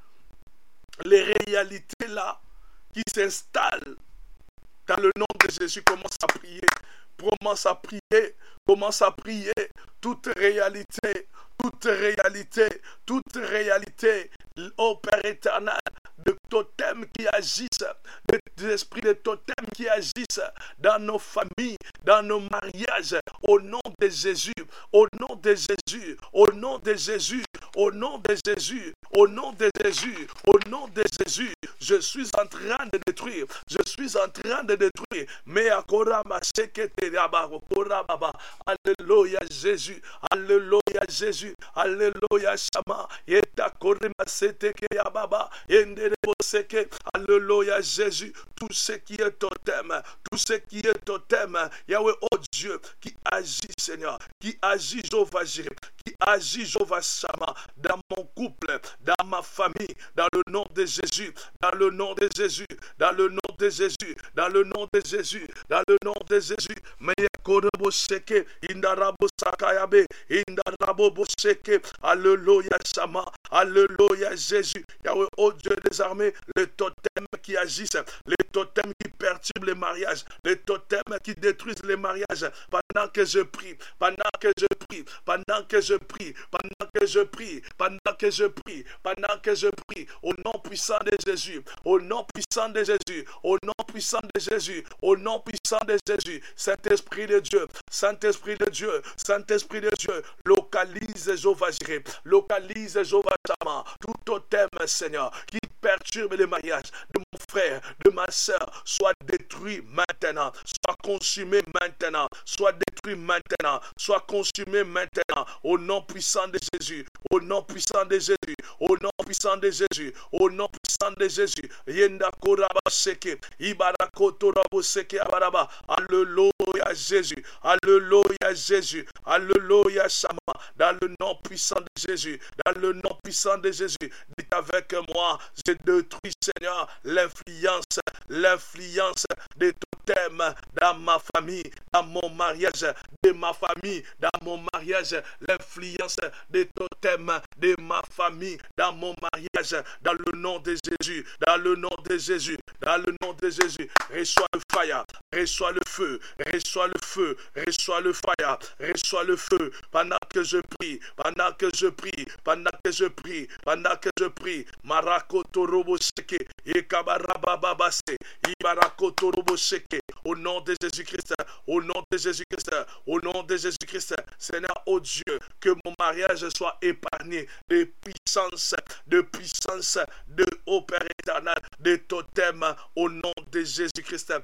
les réalités là qui s'installent. Dans le nom de Jésus, commence à prier. Commence à prier. Commence à prier. Toute réalité, toute réalité, toute réalité, ô Père éternel, de totems qui agissent, des esprits de totems qui agissent dans nos familles, dans nos mariages, au nom de Jésus, au nom de Jésus, au nom de Jésus, au nom de Jésus, au nom de Jésus, au nom de Jésus, je suis en train de détruire, je suis en train de détruire, mais akora mashekete yabaro kora baba, alléluia Jésus, alléluia Jésus, alléluia Shama, yeta kore masete ke yababa, endere boseke, alléluia Jésus, tout ce qui est totem, tout ce qui est totem, Yahweh, oh Dieu, qui agit Seigneur, qui agit Jéhovah Jireh, qui agit Jéhovah Shama, dans mon couple, dans ma famille, dans le nom de Jésus, dans le nom de Jésus, dans le nom de Jésus, dans le nom de Jésus, dans le nom de Jésus, mais Korebo Seke, Indarabo Sakayabe, Indarabo Boseke, alléluia Shama, alléluia Jésus, Yahweh, oh Dieu des armées, les totems qui agissent, les totems qui perturbent les mariages, les totems qui détruisent les mariages, pendant que je prie, pendant que je prie, pendant que je prie, pendant que je prie, pendant que je prie, pendant que je prie, au nom puissant de Jésus, au nom puissant de Jésus, au nom puissant de Jésus, au nom puissant de Jésus, Saint-Esprit de Dieu, Saint-Esprit de Dieu, Saint-Esprit de Dieu, localise Jéhovah Jireh, localise Jéhovah Shama, tout totem, Seigneur, qui perturbe les mariages de mon frère, de ma soeur, soit détruit maintenant, soit consumé maintenant, soit détruit maintenant, soit consumé maintenant, au nom puissant de Jésus, au nom puissant de Jésus, au nom puissant de Jésus, au nom puissant de Jésus, Yenda Koraba Seke, Ibarako Torabo Seke Abaraba, alléluia Jésus, alléluia Jésus, alléluia Shama, dans le nom puissant de Jésus, dans le nom puissant de Jésus, dites avec moi, je détruis Seigneur l'influence, l'influence des totems dans ma famille, dans mon mariage, de ma famille, dans mon mariage, l'influence des totems de ma famille, dans mon mariage, dans le nom de Jésus, dans le nom de Jésus, dans le nom de Jésus, reçois le fire, reçois le feu, reçois le feu, reçois le fire, reçois le feu, pendant que je prie, pendant que je prie, pendant que je prie, pendant que je prie, Marakoto Robo Seke, Ekabarababase, Ibarakoto Robo Seke, au nom de Jésus-Christ, au nom de Jésus-Christ, au nom de Jésus-Christ, Seigneur, oh Dieu, que mon mariage soit épargné de puissance, de puissance, de ô Père éternel, de totem, au nom de Jésus-Christ.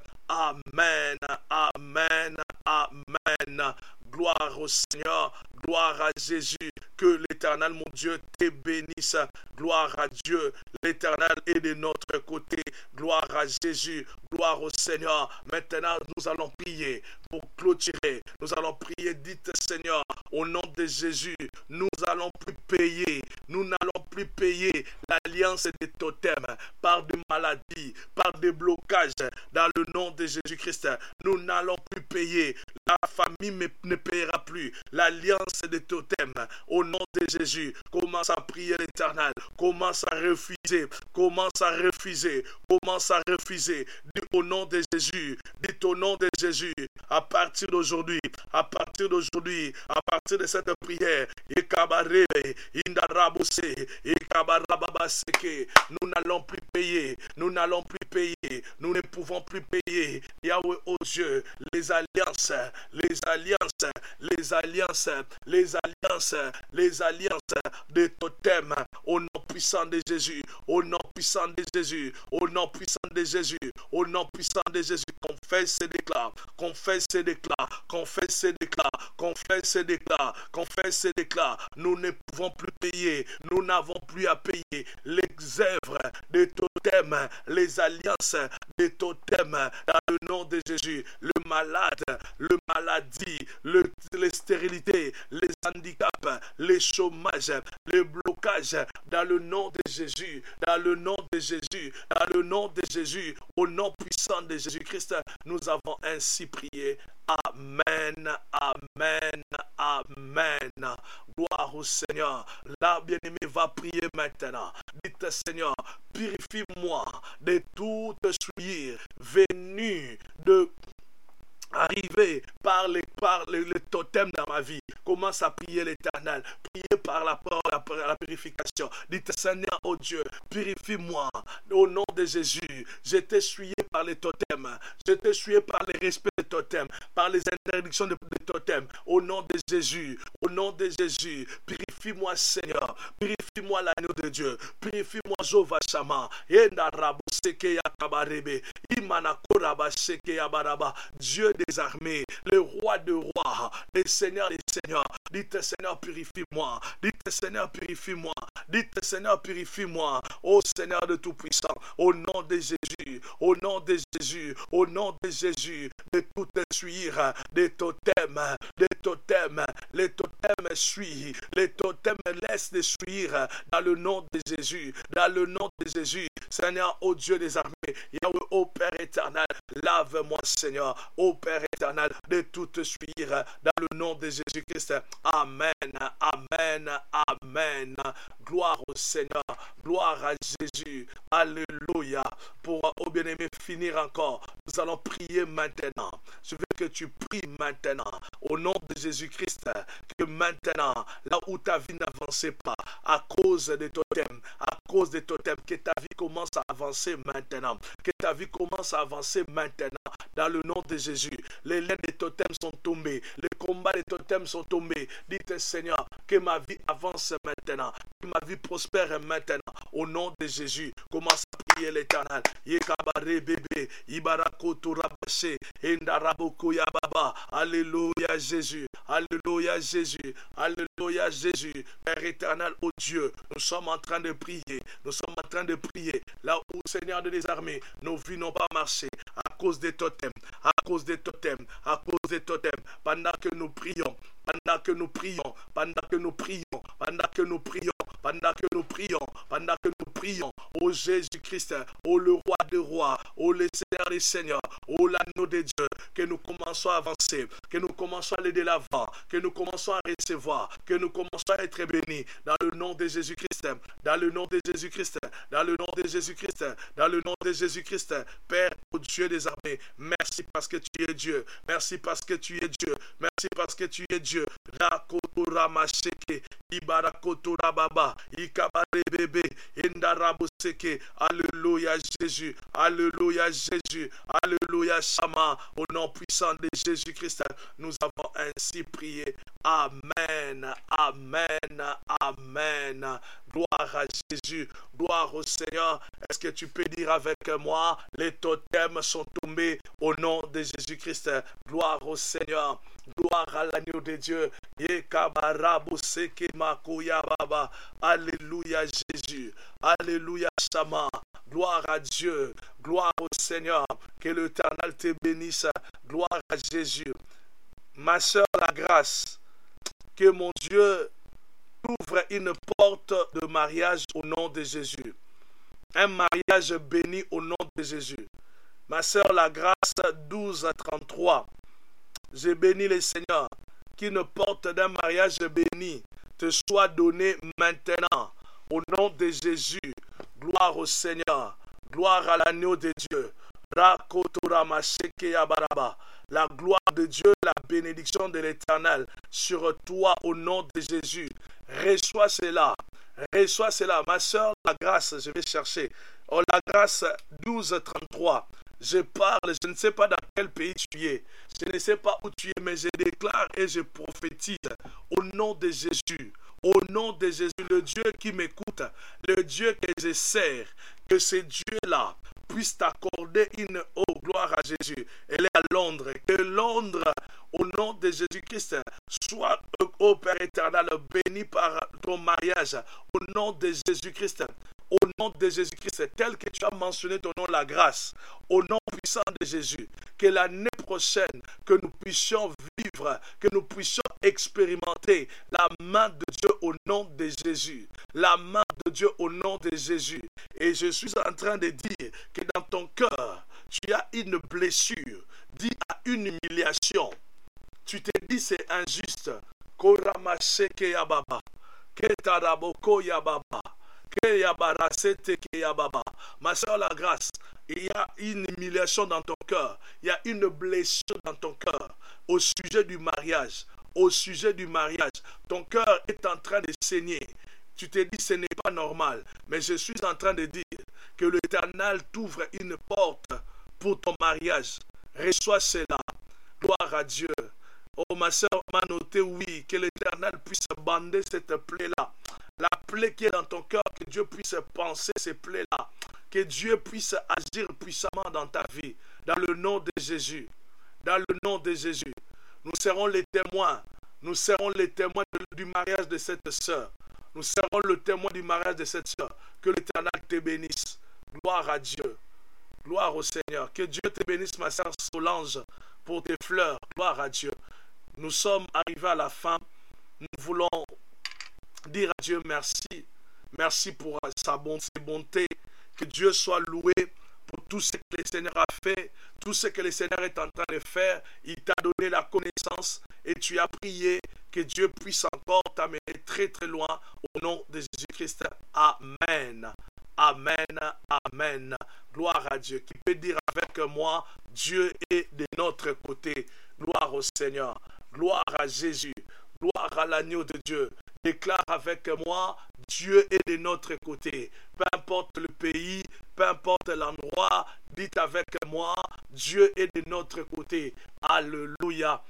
Amen, amen, amen. Gloire au Seigneur, gloire à Jésus, que l'Éternel, mon Dieu, te bénisse. Gloire à Dieu, l'Éternel est de notre côté. Gloire à Jésus, gloire au Seigneur. Maintenant, nous allons prier pour clôturer. Nous allons prier, dites Seigneur, au nom de Jésus, nous allons plus payer, nous n'allons plus payer l'alliance des totems par des maladies, par des blocages. Dans le nom de Jésus-Christ, nous n'allons plus payer. La famille ne payera plus l'alliance des totems. Au nom de Jésus, commence à prier l'Éternel. Commence à refuser. Commence à refuser. Commence à refuser. Dis au nom de Jésus. Dis au nom de Jésus. À partir d'aujourd'hui, à partir d'aujourd'hui, à partir de cette prière, nous n'allons plus payer. Nous n'allons plus payer. Nous ne pouvons plus payer. Yahweh, oh Dieu, les alliances, les alliances, les alliances, les alliances, les alliances de totems au nom puissant puissant de Jésus, au nom puissant de Jésus, au nom puissant de Jésus, au nom puissant de Jésus, confesse et déclare, confesse et déclare, confesse et déclare, confesse et déclare, confesse et déclare. Nous ne pouvons plus payer, nous n'avons plus à payer les œuvres des totems, les alliances des totems dans le nom de Jésus. Le malade, le maladie, le, les stérilités, les handicaps, les chômages, les blocages, dans le nom de Jésus, dans le nom de Jésus, dans le nom de Jésus, au nom puissant de Jésus-Christ, nous avons ainsi prié. Amen, amen, amen. Gloire au Seigneur. Là, bien-aimé, va prier maintenant. Dites, Seigneur, purifie-moi de toute souillure venue de arriver par les, par les, les totems dans ma vie. Commence à prier l'Éternel. Priez par la parole, la, la purification. Dites, Seigneur, oh Dieu, purifie-moi au nom de Jésus. J'étais souillé par les totems. J'étais souillé par les respects des totems, par les interdictions des de totems. Au nom de Jésus, au nom de Jésus, purifie-moi, Seigneur. Purifie-moi l'agneau de Dieu. Purifie-moi, Jova Shama. Dieu des armées, le roi de rois, le Seigneur des seigneurs. Dites, Seigneur, purifie-moi. Dites, Seigneur, purifie-moi. Dites, Seigneur, purifie-moi. Ô Seigneur de Tout-Puissant, au nom de Jésus, au nom de Jésus, au nom de Jésus, de toute suire, des totems, des totems, les totems suivent, les totems laissent de suivre dans le nom de Jésus, dans le nom de Jésus. Seigneur, ô Dieu des armées, Yahweh, ô Père éternel, lave-moi, Seigneur, ô Père éternel, de toute suire dans le nom de Jésus-Christ. Amen, amen, amen. Gloire au Seigneur, gloire à Jésus. Alléluia. Pour, ô bien-aimé, finir encore, nous allons prier maintenant. Je veux que tu pries maintenant, au nom de Jésus-Christ, que maintenant, là où ta vie n'avançait pas, à cause des totems, à cause des totems, que ta vie commence à avancer maintenant, que ta vie commence à avancer maintenant, dans le nom de Jésus. Les liens des totems sont tombés, les combats des totems sont tombés. Dites, Seigneur, que ma vie avance maintenant, que ma vie prospère maintenant, au nom de Jésus. Commence à prier l'Éternel. Yekabare bébé, Ibarakoto rabashe, Endaraboko yababa. Alléluia Jésus, Alléluia Jésus, Alléluia Jésus. Père éternel, ô Dieu, nous sommes en train de prier, nous sommes en train de prier. Là où, Seigneur des armées, nos vies n'ont pas marché à cause des totems, à cause des totems, à cause des totems. Pendant que nous prions, pendant que nous prions, pendant que nous prions, pendant que nous prions, pendant que nous prions, pendant que nous prions, ô Jésus-Christ, ô le roi des rois, ô le Seigneur des seigneurs, ô l'agneau de Dieu, que nous commençons à avancer, que nous commençons à aller de l'avant, que nous commençons à recevoir, que nous commençons à être bénis dans le nom de Jésus-Christ, dans le nom de Jésus-Christ, dans le nom de Jésus-Christ, dans le nom de Jésus-Christ. Père, ô Dieu des armées, merci parce que tu es Dieu, merci parce que tu es Dieu, merci parce que tu es Dieu. Rakotoramasheke, Ibarakotorababa, Ikabare bébé, Indaraboseke. Alléluia Jésus, Alléluia Jésus, Alléluia Shama. Au nom puissant de Jésus-Christ, nous avons ainsi prié. Amen, amen, amen. Gloire à Jésus, gloire au Seigneur. Est-ce que tu peux dire avec moi, les totems sont tombés au nom de Jésus-Christ. Gloire au Seigneur, gloire à l'agneau de Dieu. Alléluia Jésus, Alléluia Shama. Gloire à Dieu, gloire au Seigneur. Que l'Éternel te bénisse. Gloire à Jésus. Ma soeur, la grâce, que mon Dieu ouvre une porte de mariage au nom de Jésus. Un mariage béni au nom de Jésus. Ma soeur, la grâce, douze à trente-trois. Je bénis le Seigneur. Qu'une porte d'un mariage béni te soit donnée maintenant. Au nom de Jésus. Gloire au Seigneur. Gloire à l'agneau de Dieu. La gloire de Dieu, la bénédiction de l'Éternel sur toi au nom de Jésus. Reçois cela. Reçois cela. Ma soeur, la grâce, je vais chercher. Oh, la grâce douze trente-trois. Je parle, je ne sais pas dans quel pays tu es. Je ne sais pas où tu es, mais je déclare et je prophétise au nom de Jésus. Au nom de Jésus, le Dieu qui m'écoute, le Dieu que je sers, que ce Dieu-là puisse t'accorder une haute gloire à Jésus. Elle est à Londres. Que Londres, au nom de Jésus-Christ, soit, ô Père éternel, béni par ton mariage. Au nom de Jésus-Christ. Au nom de Jésus-Christ, tel que tu as mentionné ton nom, la grâce, au nom puissant de Jésus, que l'année prochaine, que nous puissions vivre, que nous puissions expérimenter la main de Dieu au nom de Jésus, la main de Dieu au nom de Jésus. Et je suis en train de dire que dans ton cœur, tu as une blessure, dit à une humiliation. Tu te dis c'est injuste. Koramasheke yababa, ketaraboko yababa. Ma soeur, la grâce, il y a une humiliation dans ton cœur, il y a une blessure dans ton cœur au sujet du mariage, au sujet du mariage. Ton cœur est en train de saigner. Tu te dis ce n'est pas normal, mais je suis en train de dire que l'Éternel t'ouvre une porte pour ton mariage. Reçois cela. Gloire à Dieu. Oh, ma soeur m'a noté, oui, que l'Éternel puisse bander cette plaie-là. La plaie qui est dans ton cœur, que Dieu puisse penser ces plaies-là. Que Dieu puisse agir puissamment dans ta vie. Dans le nom de Jésus. Dans le nom de Jésus. Nous serons les témoins. Nous serons les témoins du mariage de cette sœur. Nous serons le témoin du mariage de cette sœur. Que l'Éternel te bénisse. Gloire à Dieu. Gloire au Seigneur. Que Dieu te bénisse, ma sœur Solange, pour tes fleurs. Gloire à Dieu. Nous sommes arrivés à la fin. Nous voulons dire à Dieu merci. Merci pour sa bonté, ses bontés. Que Dieu soit loué pour tout ce que le Seigneur a fait. Tout ce que le Seigneur est en train de faire. Il t'a donné la connaissance et tu as prié que Dieu puisse encore t'amener très très loin au nom de Jésus-Christ. Amen. Amen. Amen. Gloire à Dieu. Qui peut dire avec moi, Dieu est de notre côté. Gloire au Seigneur. Gloire à Jésus. Gloire à l'agneau de Dieu. Déclare avec moi, Dieu est de notre côté. Peu importe le pays, peu importe l'endroit, dites avec moi, Dieu est de notre côté. Alléluia.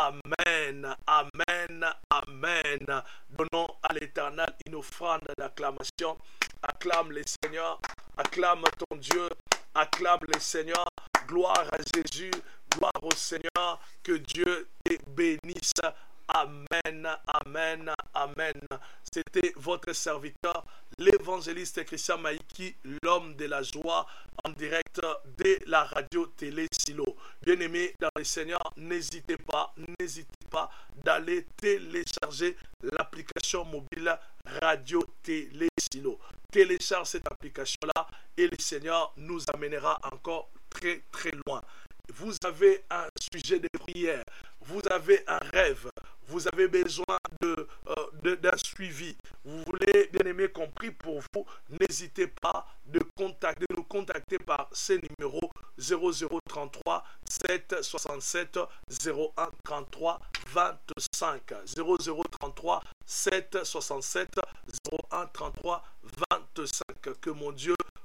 Amen. Amen. Amen. Donnons à l'Éternel une offrande d'acclamation. Acclame le Seigneur. Acclame ton Dieu. Acclame le Seigneur. Gloire à Jésus. Gloire au Seigneur. Que Dieu te bénisse. Amen, amen, amen. C'était votre serviteur, l'évangéliste Christian Maïki, l'homme de la joie, en direct de la radio Télé Silo. Bien-aimés dans le Seigneur, n'hésitez pas, n'hésitez pas d'aller télécharger l'application mobile Radio Télé Silo. Télécharge cette application-là et le Seigneur nous amènera encore très très loin. Vous avez un sujet de prière, vous avez un rêve, vous avez besoin de, euh, de, d'un suivi, vous voulez, bien aimé, qu'on prie pour vous, n'hésitez pas de, contacter, de nous contacter par ces numéros zéro zéro trente-trois sept soixante-sept zéro un trente-trois vingt-cinq zéro zéro trente-trois sept soixante-sept zéro un trente-trois vingt-cinq. Que mon Dieu